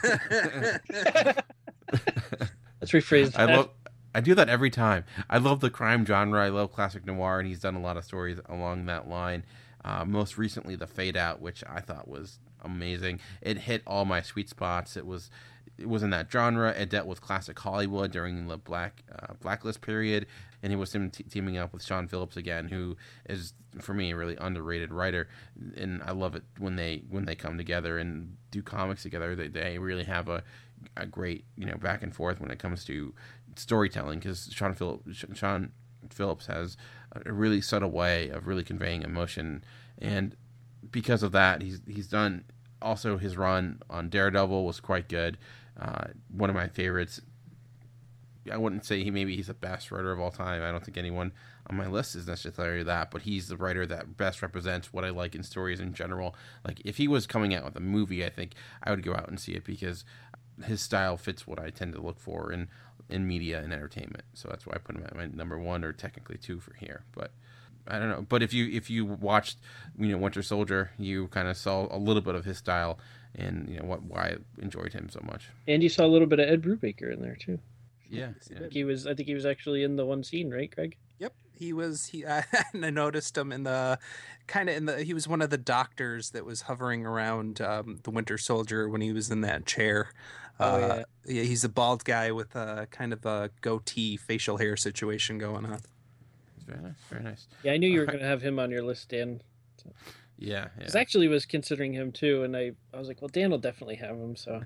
Let's rephrase that. I love. I do that every time. I love the crime genre. I love classic noir, and he's done a lot of stories along that line. Uh, most recently, The Fade Out, which I thought was amazing. It hit all my sweet spots. It was it was in that genre. It dealt with classic Hollywood during the Black uh, Blacklist period, and it was him t- teaming up with Sean Phillips again, who is for me a really underrated writer. And I love it when they when they come together and do comics together. They they really have a a great you know back and forth when it comes to storytelling, because Sean, Phil- Sean Phillips has a really subtle way of really conveying emotion, and because of that, he's he's done. Also, his run on Daredevil was quite good. Uh, one of my favorites. I wouldn't say he maybe he's the best writer of all time. I don't think anyone on my list is necessarily that, but he's the writer that best represents what I like in stories in general. Like if he was coming out with a movie, I think I would go out and see it, because his style fits what I tend to look for in in media and entertainment. So that's why I put him at my number one, or technically two for here. But I don't know. But if you if you watched you know Winter Soldier, you kind of saw a little bit of his style, and you know what why I enjoyed him so much. And you saw a little bit of Ed Brubaker in there too. Yeah, yeah. He was. I think he was actually in the one scene, right, Greg? Yep, he was. He uh, and I noticed him in the kind of in the. He was one of the doctors that was hovering around um, the Winter Soldier when he was in that chair. Oh, uh, yeah. yeah, he's a bald guy with a kind of a goatee facial hair situation going on. Very nice, very nice. Yeah, I knew you were going to have him on your list, Dan. So. Yeah, yeah. I actually was considering him too, and I, I was like, well, Dan will definitely have him. So.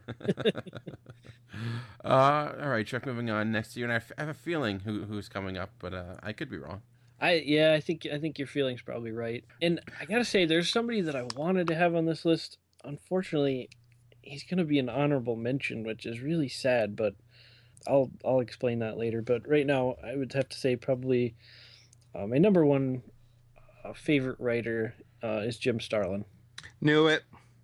uh, all right, Chuck. Moving on next to you, and I, f- I have a feeling who who's coming up, but uh, I could be wrong. I yeah, I think I think your feeling's probably right, and I gotta say, there's somebody that I wanted to have on this list. Unfortunately, he's gonna be an honorable mention, which is really sad, but I'll I'll explain that later. But right now, I would have to say probably uh, my number one uh, favorite writer uh, is Jim Starlin. Knew it.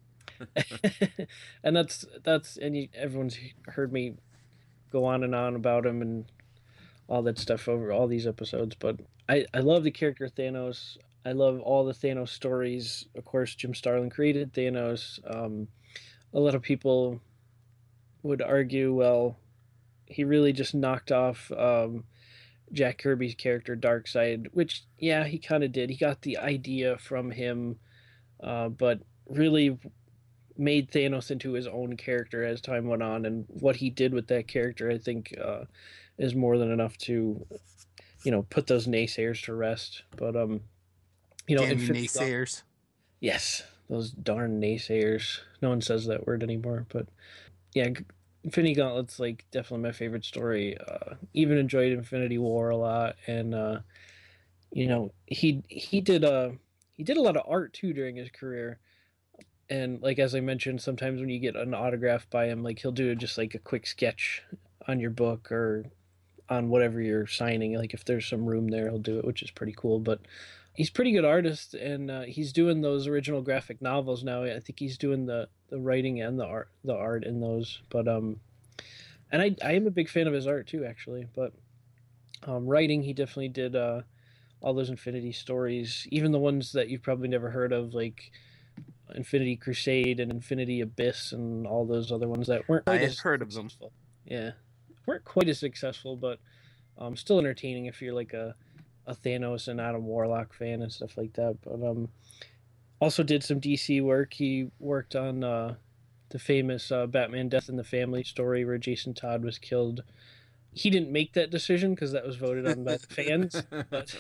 And that's that's and you, everyone's heard me go on and on about him and all that stuff over all these episodes, but I, I love the character Thanos. I love all the Thanos stories. Of course, Jim Starlin created Thanos. Um, a lot of people would argue, well, he really just knocked off um, Jack Kirby's character Darkseid, which, yeah, he kind of did. He got the idea from him, uh, but really made Thanos into his own character as time went on, and what he did with that character, I think, uh, is more than enough to, you know, put those naysayers to rest. But um, you know, Damn Infinity naysayers. Gauntlet, yes, those darn naysayers. No one says that word anymore, but yeah, Infinity Gauntlet's like definitely my favorite story. Uh, even enjoyed Infinity War a lot, and uh, you know, he he did uh he did a lot of art too during his career. And like, as I mentioned, sometimes when you get an autograph by him, like he'll do just like a quick sketch on your book or on whatever you're signing. Like if there's some room there, he'll do it, which is pretty cool. But he's a pretty good artist, and uh, he's doing those original graphic novels now. I think he's doing the, the writing and the art, the art in those. But um, and I I am a big fan of his art too, actually. But um, writing, he definitely did uh, all those Infinity stories, even the ones that you've probably never heard of, like Infinity Crusade and Infinity Abyss and all those other ones that weren't quite I have as heard of them. successful. Yeah, weren't quite as successful, but um, still entertaining if you're like a, a Thanos and Adam Warlock fan and stuff like that. But um, also did some D C work. He worked on uh, the famous uh, Batman Death in the Family story where Jason Todd was killed. He didn't make that decision because that was voted on by the fans, but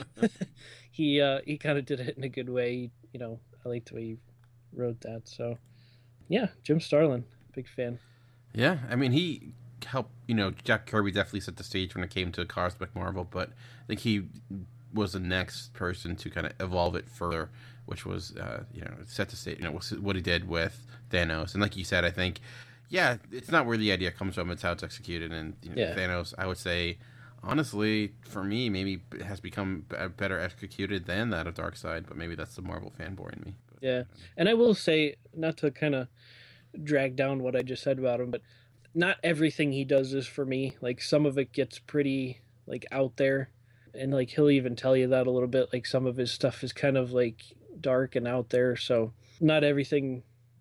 he uh, he kind of did it in a good way. You know, I liked the way he wrote that. So yeah, Jim Starlin, big fan. Yeah, I mean, he helped, you know, Jack Kirby definitely set the stage when it came to cosmic Marvel, but I think he was the next person to kind of evolve it further, which was, uh, you know, set to state, you know, what he did with Thanos. And like you said, I think, yeah, it's not where the idea comes from, it's how it's executed. And you know, yeah. Thanos, I would say, honestly, for me, maybe it has become better executed than that of Darkseid, but maybe that's the Marvel fanboy in me. But, yeah, and I will say, not to kind of drag down what I just said about him, but not everything he does is for me. Like, some of it gets pretty, like, out there, and, like, he'll even tell you that a little bit. Like, some of his stuff is kind of, like, dark and out there, so not everything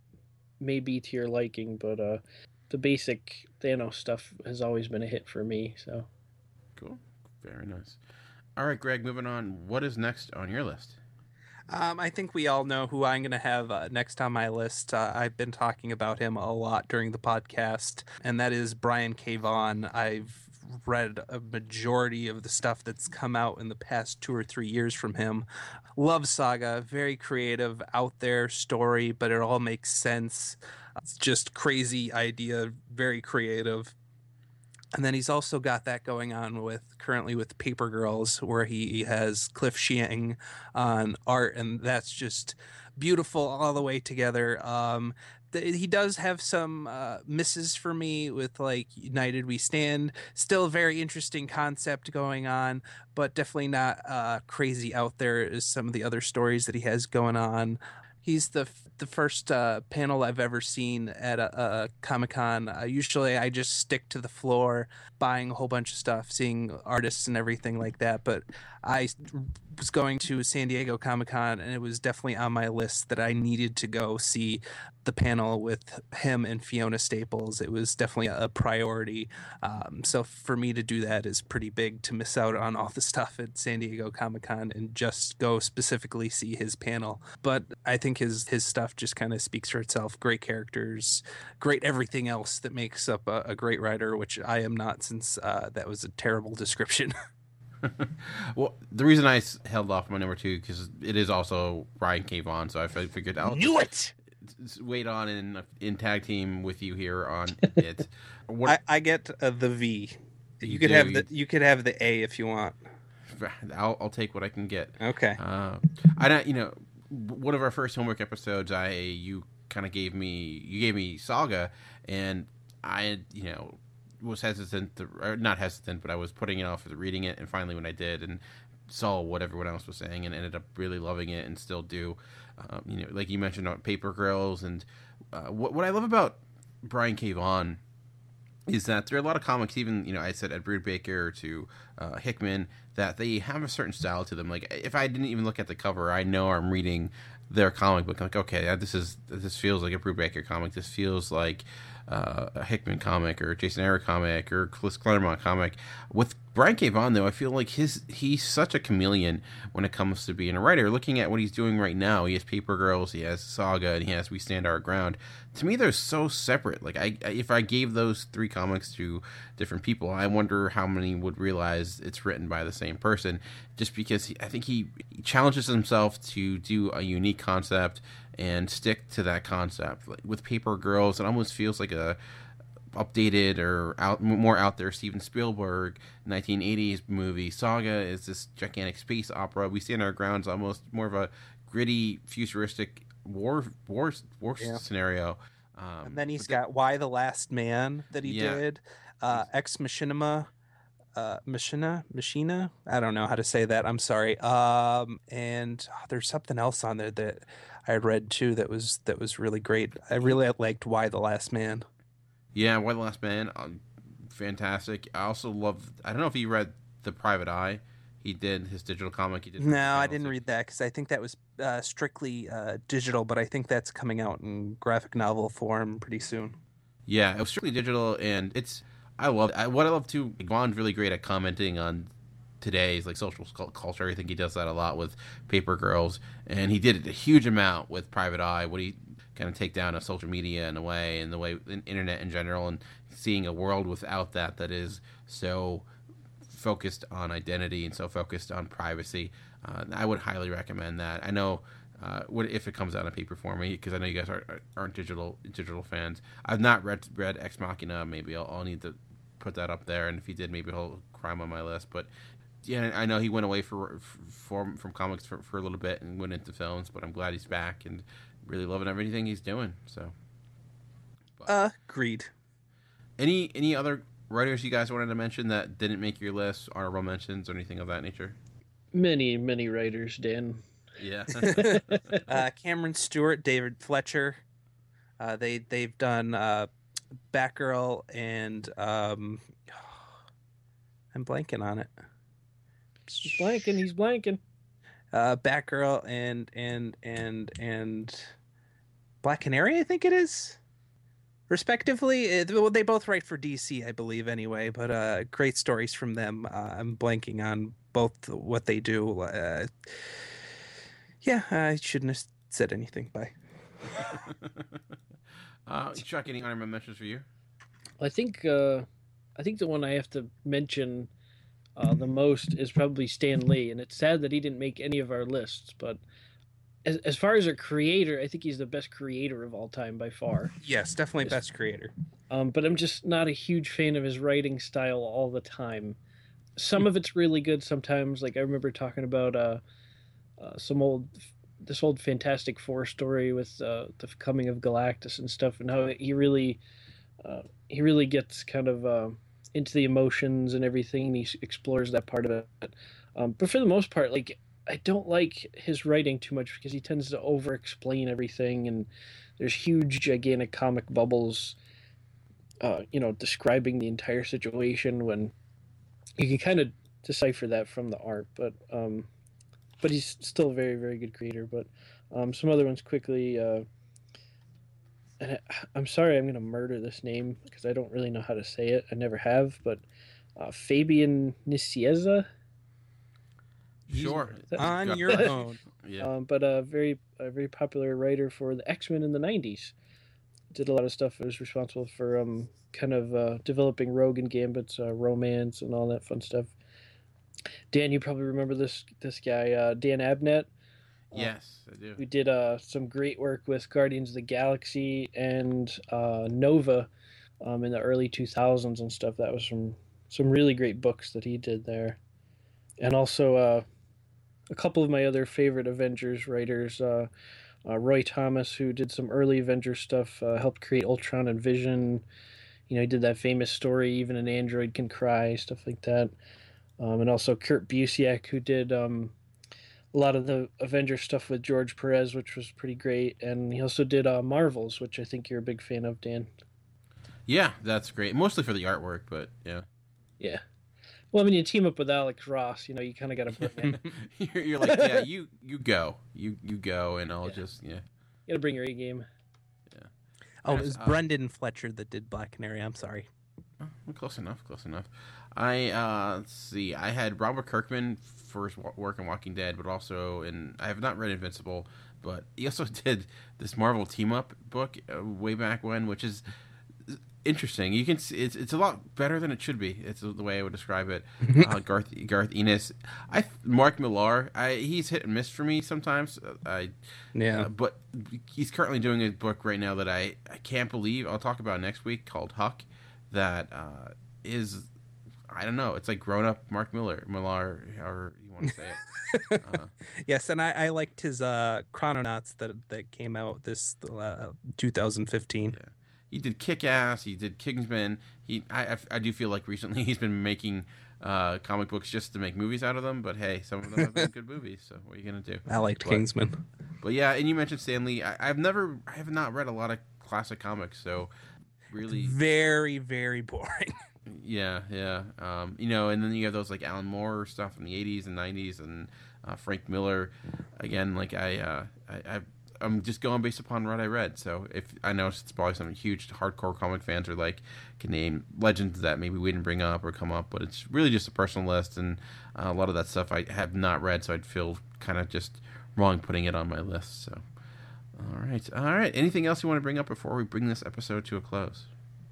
may be to your liking, but uh, the basic Thanos stuff has always been a hit for me, so... Cool. Very nice. All right, Greg, moving on. What is next on your list? Um, I think we all know who I'm going to have uh, next on my list. Uh, I've been talking about him a lot during the podcast, and that is Brian K. Vaughan. I've read a majority of the stuff that's come out in the past two or three years from him. Love Saga, very creative, out there story, but it all makes sense. It's just crazy idea, very creative. And then he's also got that going on with currently with Paper Girls, where he has Cliff Chiang on art, and that's just beautiful all the way together. Um, th- he does have some uh, misses for me with like United We Stand. Still a very interesting concept going on, but definitely not uh, crazy out there as some of the other stories that he has going on. He's the the first uh, panel I've ever seen at a, a Comic-Con. Uh, usually I just stick to the floor, buying a whole bunch of stuff, seeing artists and everything like that. But I was going to San Diego Comic-Con, and it was definitely on my list that I needed to go see the panel with him and Fiona Staples. It was definitely a priority. Um, so for me to do that is pretty big, to miss out on all the stuff at San Diego Comic-Con and just go specifically see his panel. But I think his his stuff just kind of speaks for itself. Great characters, great everything else that makes up a, a great writer, which I am not, since uh, that was a terrible description. Well, the reason I held off my number two, because it is also Brian K. Vaughan, so I figured I'll knew it. Wait on in in tag team with you here on it. What, I, I get uh, the V. You, you could do, have the you could have the A if you want. I'll I'll take what I can get. Okay. Uh, I don't. You know, one of our first homework episodes, I you kind of gave me you gave me Saga, and I you know was hesitant to, or not hesitant, but I was putting it off reading it, and finally when I did and saw what everyone else was saying, and ended up really loving it, and still do. Um, you know, like you mentioned on Paper Girls, and uh, what what I love about Brian K. Vaughan is that there are a lot of comics, even, you know, I said Ed Brubaker to uh, Hickman, that they have a certain style to them. Like, if I didn't even look at the cover, I know I'm reading their comic book. I'm like, okay, this is this feels like a Brubaker comic. This feels like uh, a Hickman comic, or Jason Aaron comic, or Chris Claremont comic. With Brian K. Vaughan, though, I feel like his he's such a chameleon when it comes to being a writer. Looking at what he's doing right now, he has Paper Girls, he has Saga, and he has We Stand Our Ground. To me, they're so separate. Like, I, if I gave those three comics to different people, I wonder how many would realize it's written by the same person. Just because he, I think he challenges himself to do a unique concept and stick to that concept. Like with Paper Girls, it almost feels like a updated or out more out there Steven Spielberg nineteen eighties movie. Saga is this gigantic space opera. We Stand Our Ground is almost more of a gritty, futuristic war war war yeah. scenario. Um, and then he's got the, Why the Last Man that he yeah. did. Uh, Ex Machinima. Uh, Machina, Machina. I don't know how to say that. I'm sorry. Um, and oh, there's something else on there that I had read too that was that was really great. I really liked Why the Last Man. Yeah, Why the Last Man, um, fantastic. I also love. I don't know if you read The Private Eye. He did his digital comic. He did. No, I didn't read that because I think that was uh, strictly uh, digital. But I think that's coming out in graphic novel form pretty soon. Yeah, it was strictly digital, and it's. I love I, what I love too. Vaughn's really great at commenting on today's like social culture. I think he does that a lot with Paper Girls, and he did it a huge amount with Private Eye. What he kind of take down of social media in a way, and the way internet in general, and seeing a world without that that is so focused on identity and so focused on privacy. Uh, I would highly recommend that. I know. Uh, what if it comes out in paper for me? Because I know you guys aren't, aren't digital digital fans. I've not read read Ex Machina. Maybe I'll, I'll need to put that up there. And if he did, maybe he'll climb on my list. But yeah, I know he went away for, for from comics for, for a little bit and went into films, but I'm glad he's back and really loving everything he's doing. So, but. uh, agreed. Any any other writers you guys wanted to mention that didn't make your list, honorable mentions, or anything of that nature? Many, many writers, Dan. Yeah. uh, Cameron Stewart, David Fletcher. Uh, they they've done uh, Batgirl and um, I'm blanking on it. He's blanking. He's blanking. Uh, Batgirl and and and and Black Canary, I think it is. Respectively, well, they both write for D C, I believe, anyway. But uh, great stories from them. Uh, I'm blanking on both what they do. Uh, yeah, I shouldn't have said anything. Bye. uh, Chuck, any honorable mentions for you? I think uh, I think the one I have to mention uh, the most is probably Stan Lee, and it's sad that he didn't make any of our lists, but. As, as far as a creator, I think he's the best creator of all time by far. Yes, definitely best creator. Um, but I'm just not a huge fan of his writing style all the time. Some of it's really good sometimes. Like I remember talking about uh, uh, some old, this old Fantastic Four story with uh, the coming of Galactus and stuff, and how he really, uh, he really gets kind of uh, into the emotions and everything. And he explores that part of it. Um, but for the most part, like. I don't like his writing too much because he tends to over-explain everything, and there's huge, gigantic comic bubbles, uh, you know, describing the entire situation when you can kind of decipher that from the art. But um, but he's still a very, very good creator. But um, some other ones quickly. Uh, and I, I'm sorry, I'm going to murder this name because I don't really know how to say it. I never have. But uh, Fabian Nicieza. Sure, on your own. Yeah, um, but a very, a very popular writer for the X-Men in the nineties. Did a lot of stuff. Was responsible for um, kind of uh, developing Rogue and Gambit's uh, romance and all that fun stuff. Dan, you probably remember this this guy, uh, Dan Abnett. Yes, I do. We did uh, some great work with Guardians of the Galaxy and uh, Nova um, in the early two thousands and stuff. That was some some really great books that he did there, and also. Uh, A couple of my other favorite Avengers writers, uh, uh, Roy Thomas, who did some early Avengers stuff, uh, helped create Ultron and Vision. You know, he did that famous story, Even an Android Can Cry, stuff like that. Um, and also Kurt Busiek, who did um, a lot of the Avengers stuff with George Perez, which was pretty great. And he also did uh, Marvels, which I think you're a big fan of, Dan. Yeah, that's great. Mostly for the artwork, but yeah. Yeah. Well, I mean, you team up with Alex Ross, you know, you kind of got to bring in. you're, you're like, yeah, you you go, you you go, and I'll yeah. just yeah. You got to bring your A game. Yeah. Oh, it was uh, Brendan Fletcher that did Black Canary. I'm sorry. Oh, close enough. Close enough. I uh, let's see. I had Robert Kirkman for his work in Walking Dead, but also in I have not read Invincible, but he also did this Marvel team up book uh, way back when, which is. Interesting. You can see it's it's a lot better than it should be. It's the way I would describe it. Uh, Garth Garth Ennis, I Mark Millar. I he's hit and miss for me sometimes. I yeah. Uh, but he's currently doing a book right now that I, I can't believe. I'll talk about next week called Huck. That uh, is I don't know. It's like grown up Mark Miller Millar, however you want to say it. Uh, yes, and I, I liked his uh, Chrononauts that that came out this uh, two thousand fifteen. Yeah. He did Kick-Ass. He did Kingsman. He, I, I do feel like recently he's been making uh, comic books just to make movies out of them. But hey, some of them have been good movies. So what are you gonna do? I liked but, Kingsman. But yeah, and you mentioned Stan Lee. I, I've never, I have not read a lot of classic comics. So really, very, very boring. Yeah, yeah. Um, you know, and then you have those like Alan Moore stuff in the eighties and nineties, and uh, Frank Miller. Again, like I, uh, I, I I'm just going based upon what I read. So if I know it's probably some huge hardcore comic fans are like can name legends that maybe we didn't bring up or come up, but it's really just a personal list, and uh, a lot of that stuff I have not read, so I'd feel kind of just wrong putting it on my list. So, all right, all right. Anything else you want to bring up before we bring this episode to a close?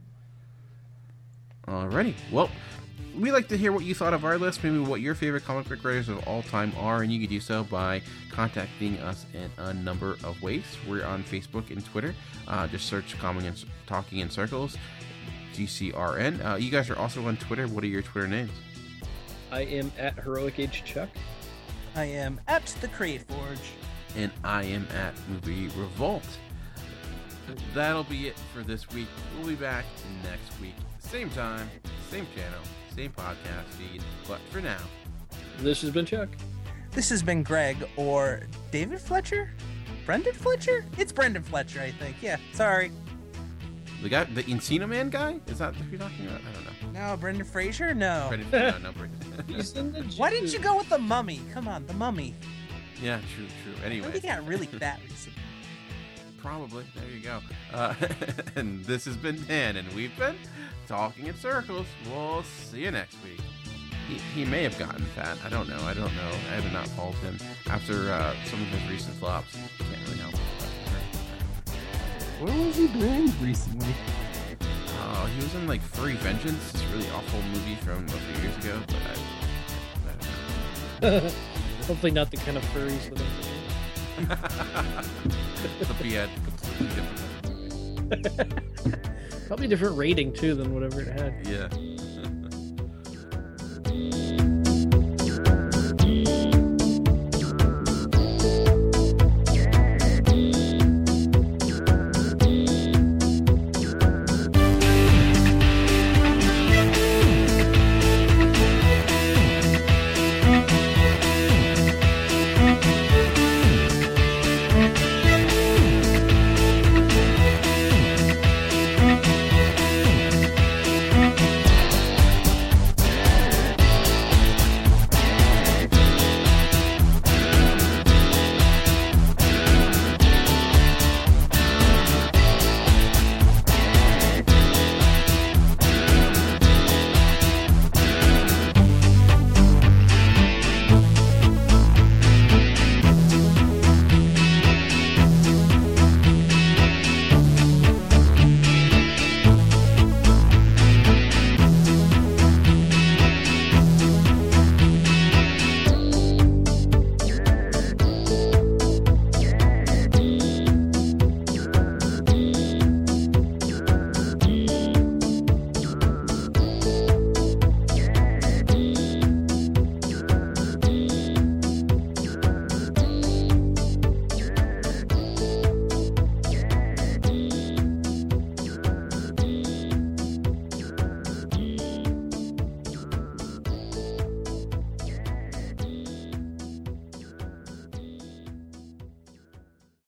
Alrighty. Well, we like to hear what you thought of our list, maybe what your favorite comic book writers of all time are, and you can do so by contacting us in a number of ways. We're on Facebook and Twitter. Uh, just search Comic and Talking in Circles, G C R N. Uh, you guys are also on Twitter. What are your Twitter names? I am at Heroic Age Chuck. I am at the Create Forge. And I am at Movie Revolt. That'll be it for this week. We'll be back next week. Same time, same channel, same podcast feed. But for now, this has been Chuck. This has been Greg, or David Fletcher? Brendan Fletcher? It's Brendan Fletcher, I think. Yeah, sorry. The guy, the Encino Man guy? Is that who you're talking about? I don't know. No, Brendan Fraser? No. Brendan, no, no, Brendan. He's in the Why didn't you go with the Mummy? Come on, the Mummy. Yeah, true, true. Anyway. He got really fat recently. Probably. There you go. Uh, and this has been Dan, and we've been talking in circles. We'll see you next week. He, he may have gotten fat. I don't know. I don't know. I have not followed him after uh, some of his recent flops. Can't really know. What was he doing recently? Oh, he was in like Furry Vengeance, this really awful movie from a few years ago. But I, I don't know. Hopefully not the kind of furries that I'm It'll be a completely different movie. Probably different rating too than whatever it had. Yeah.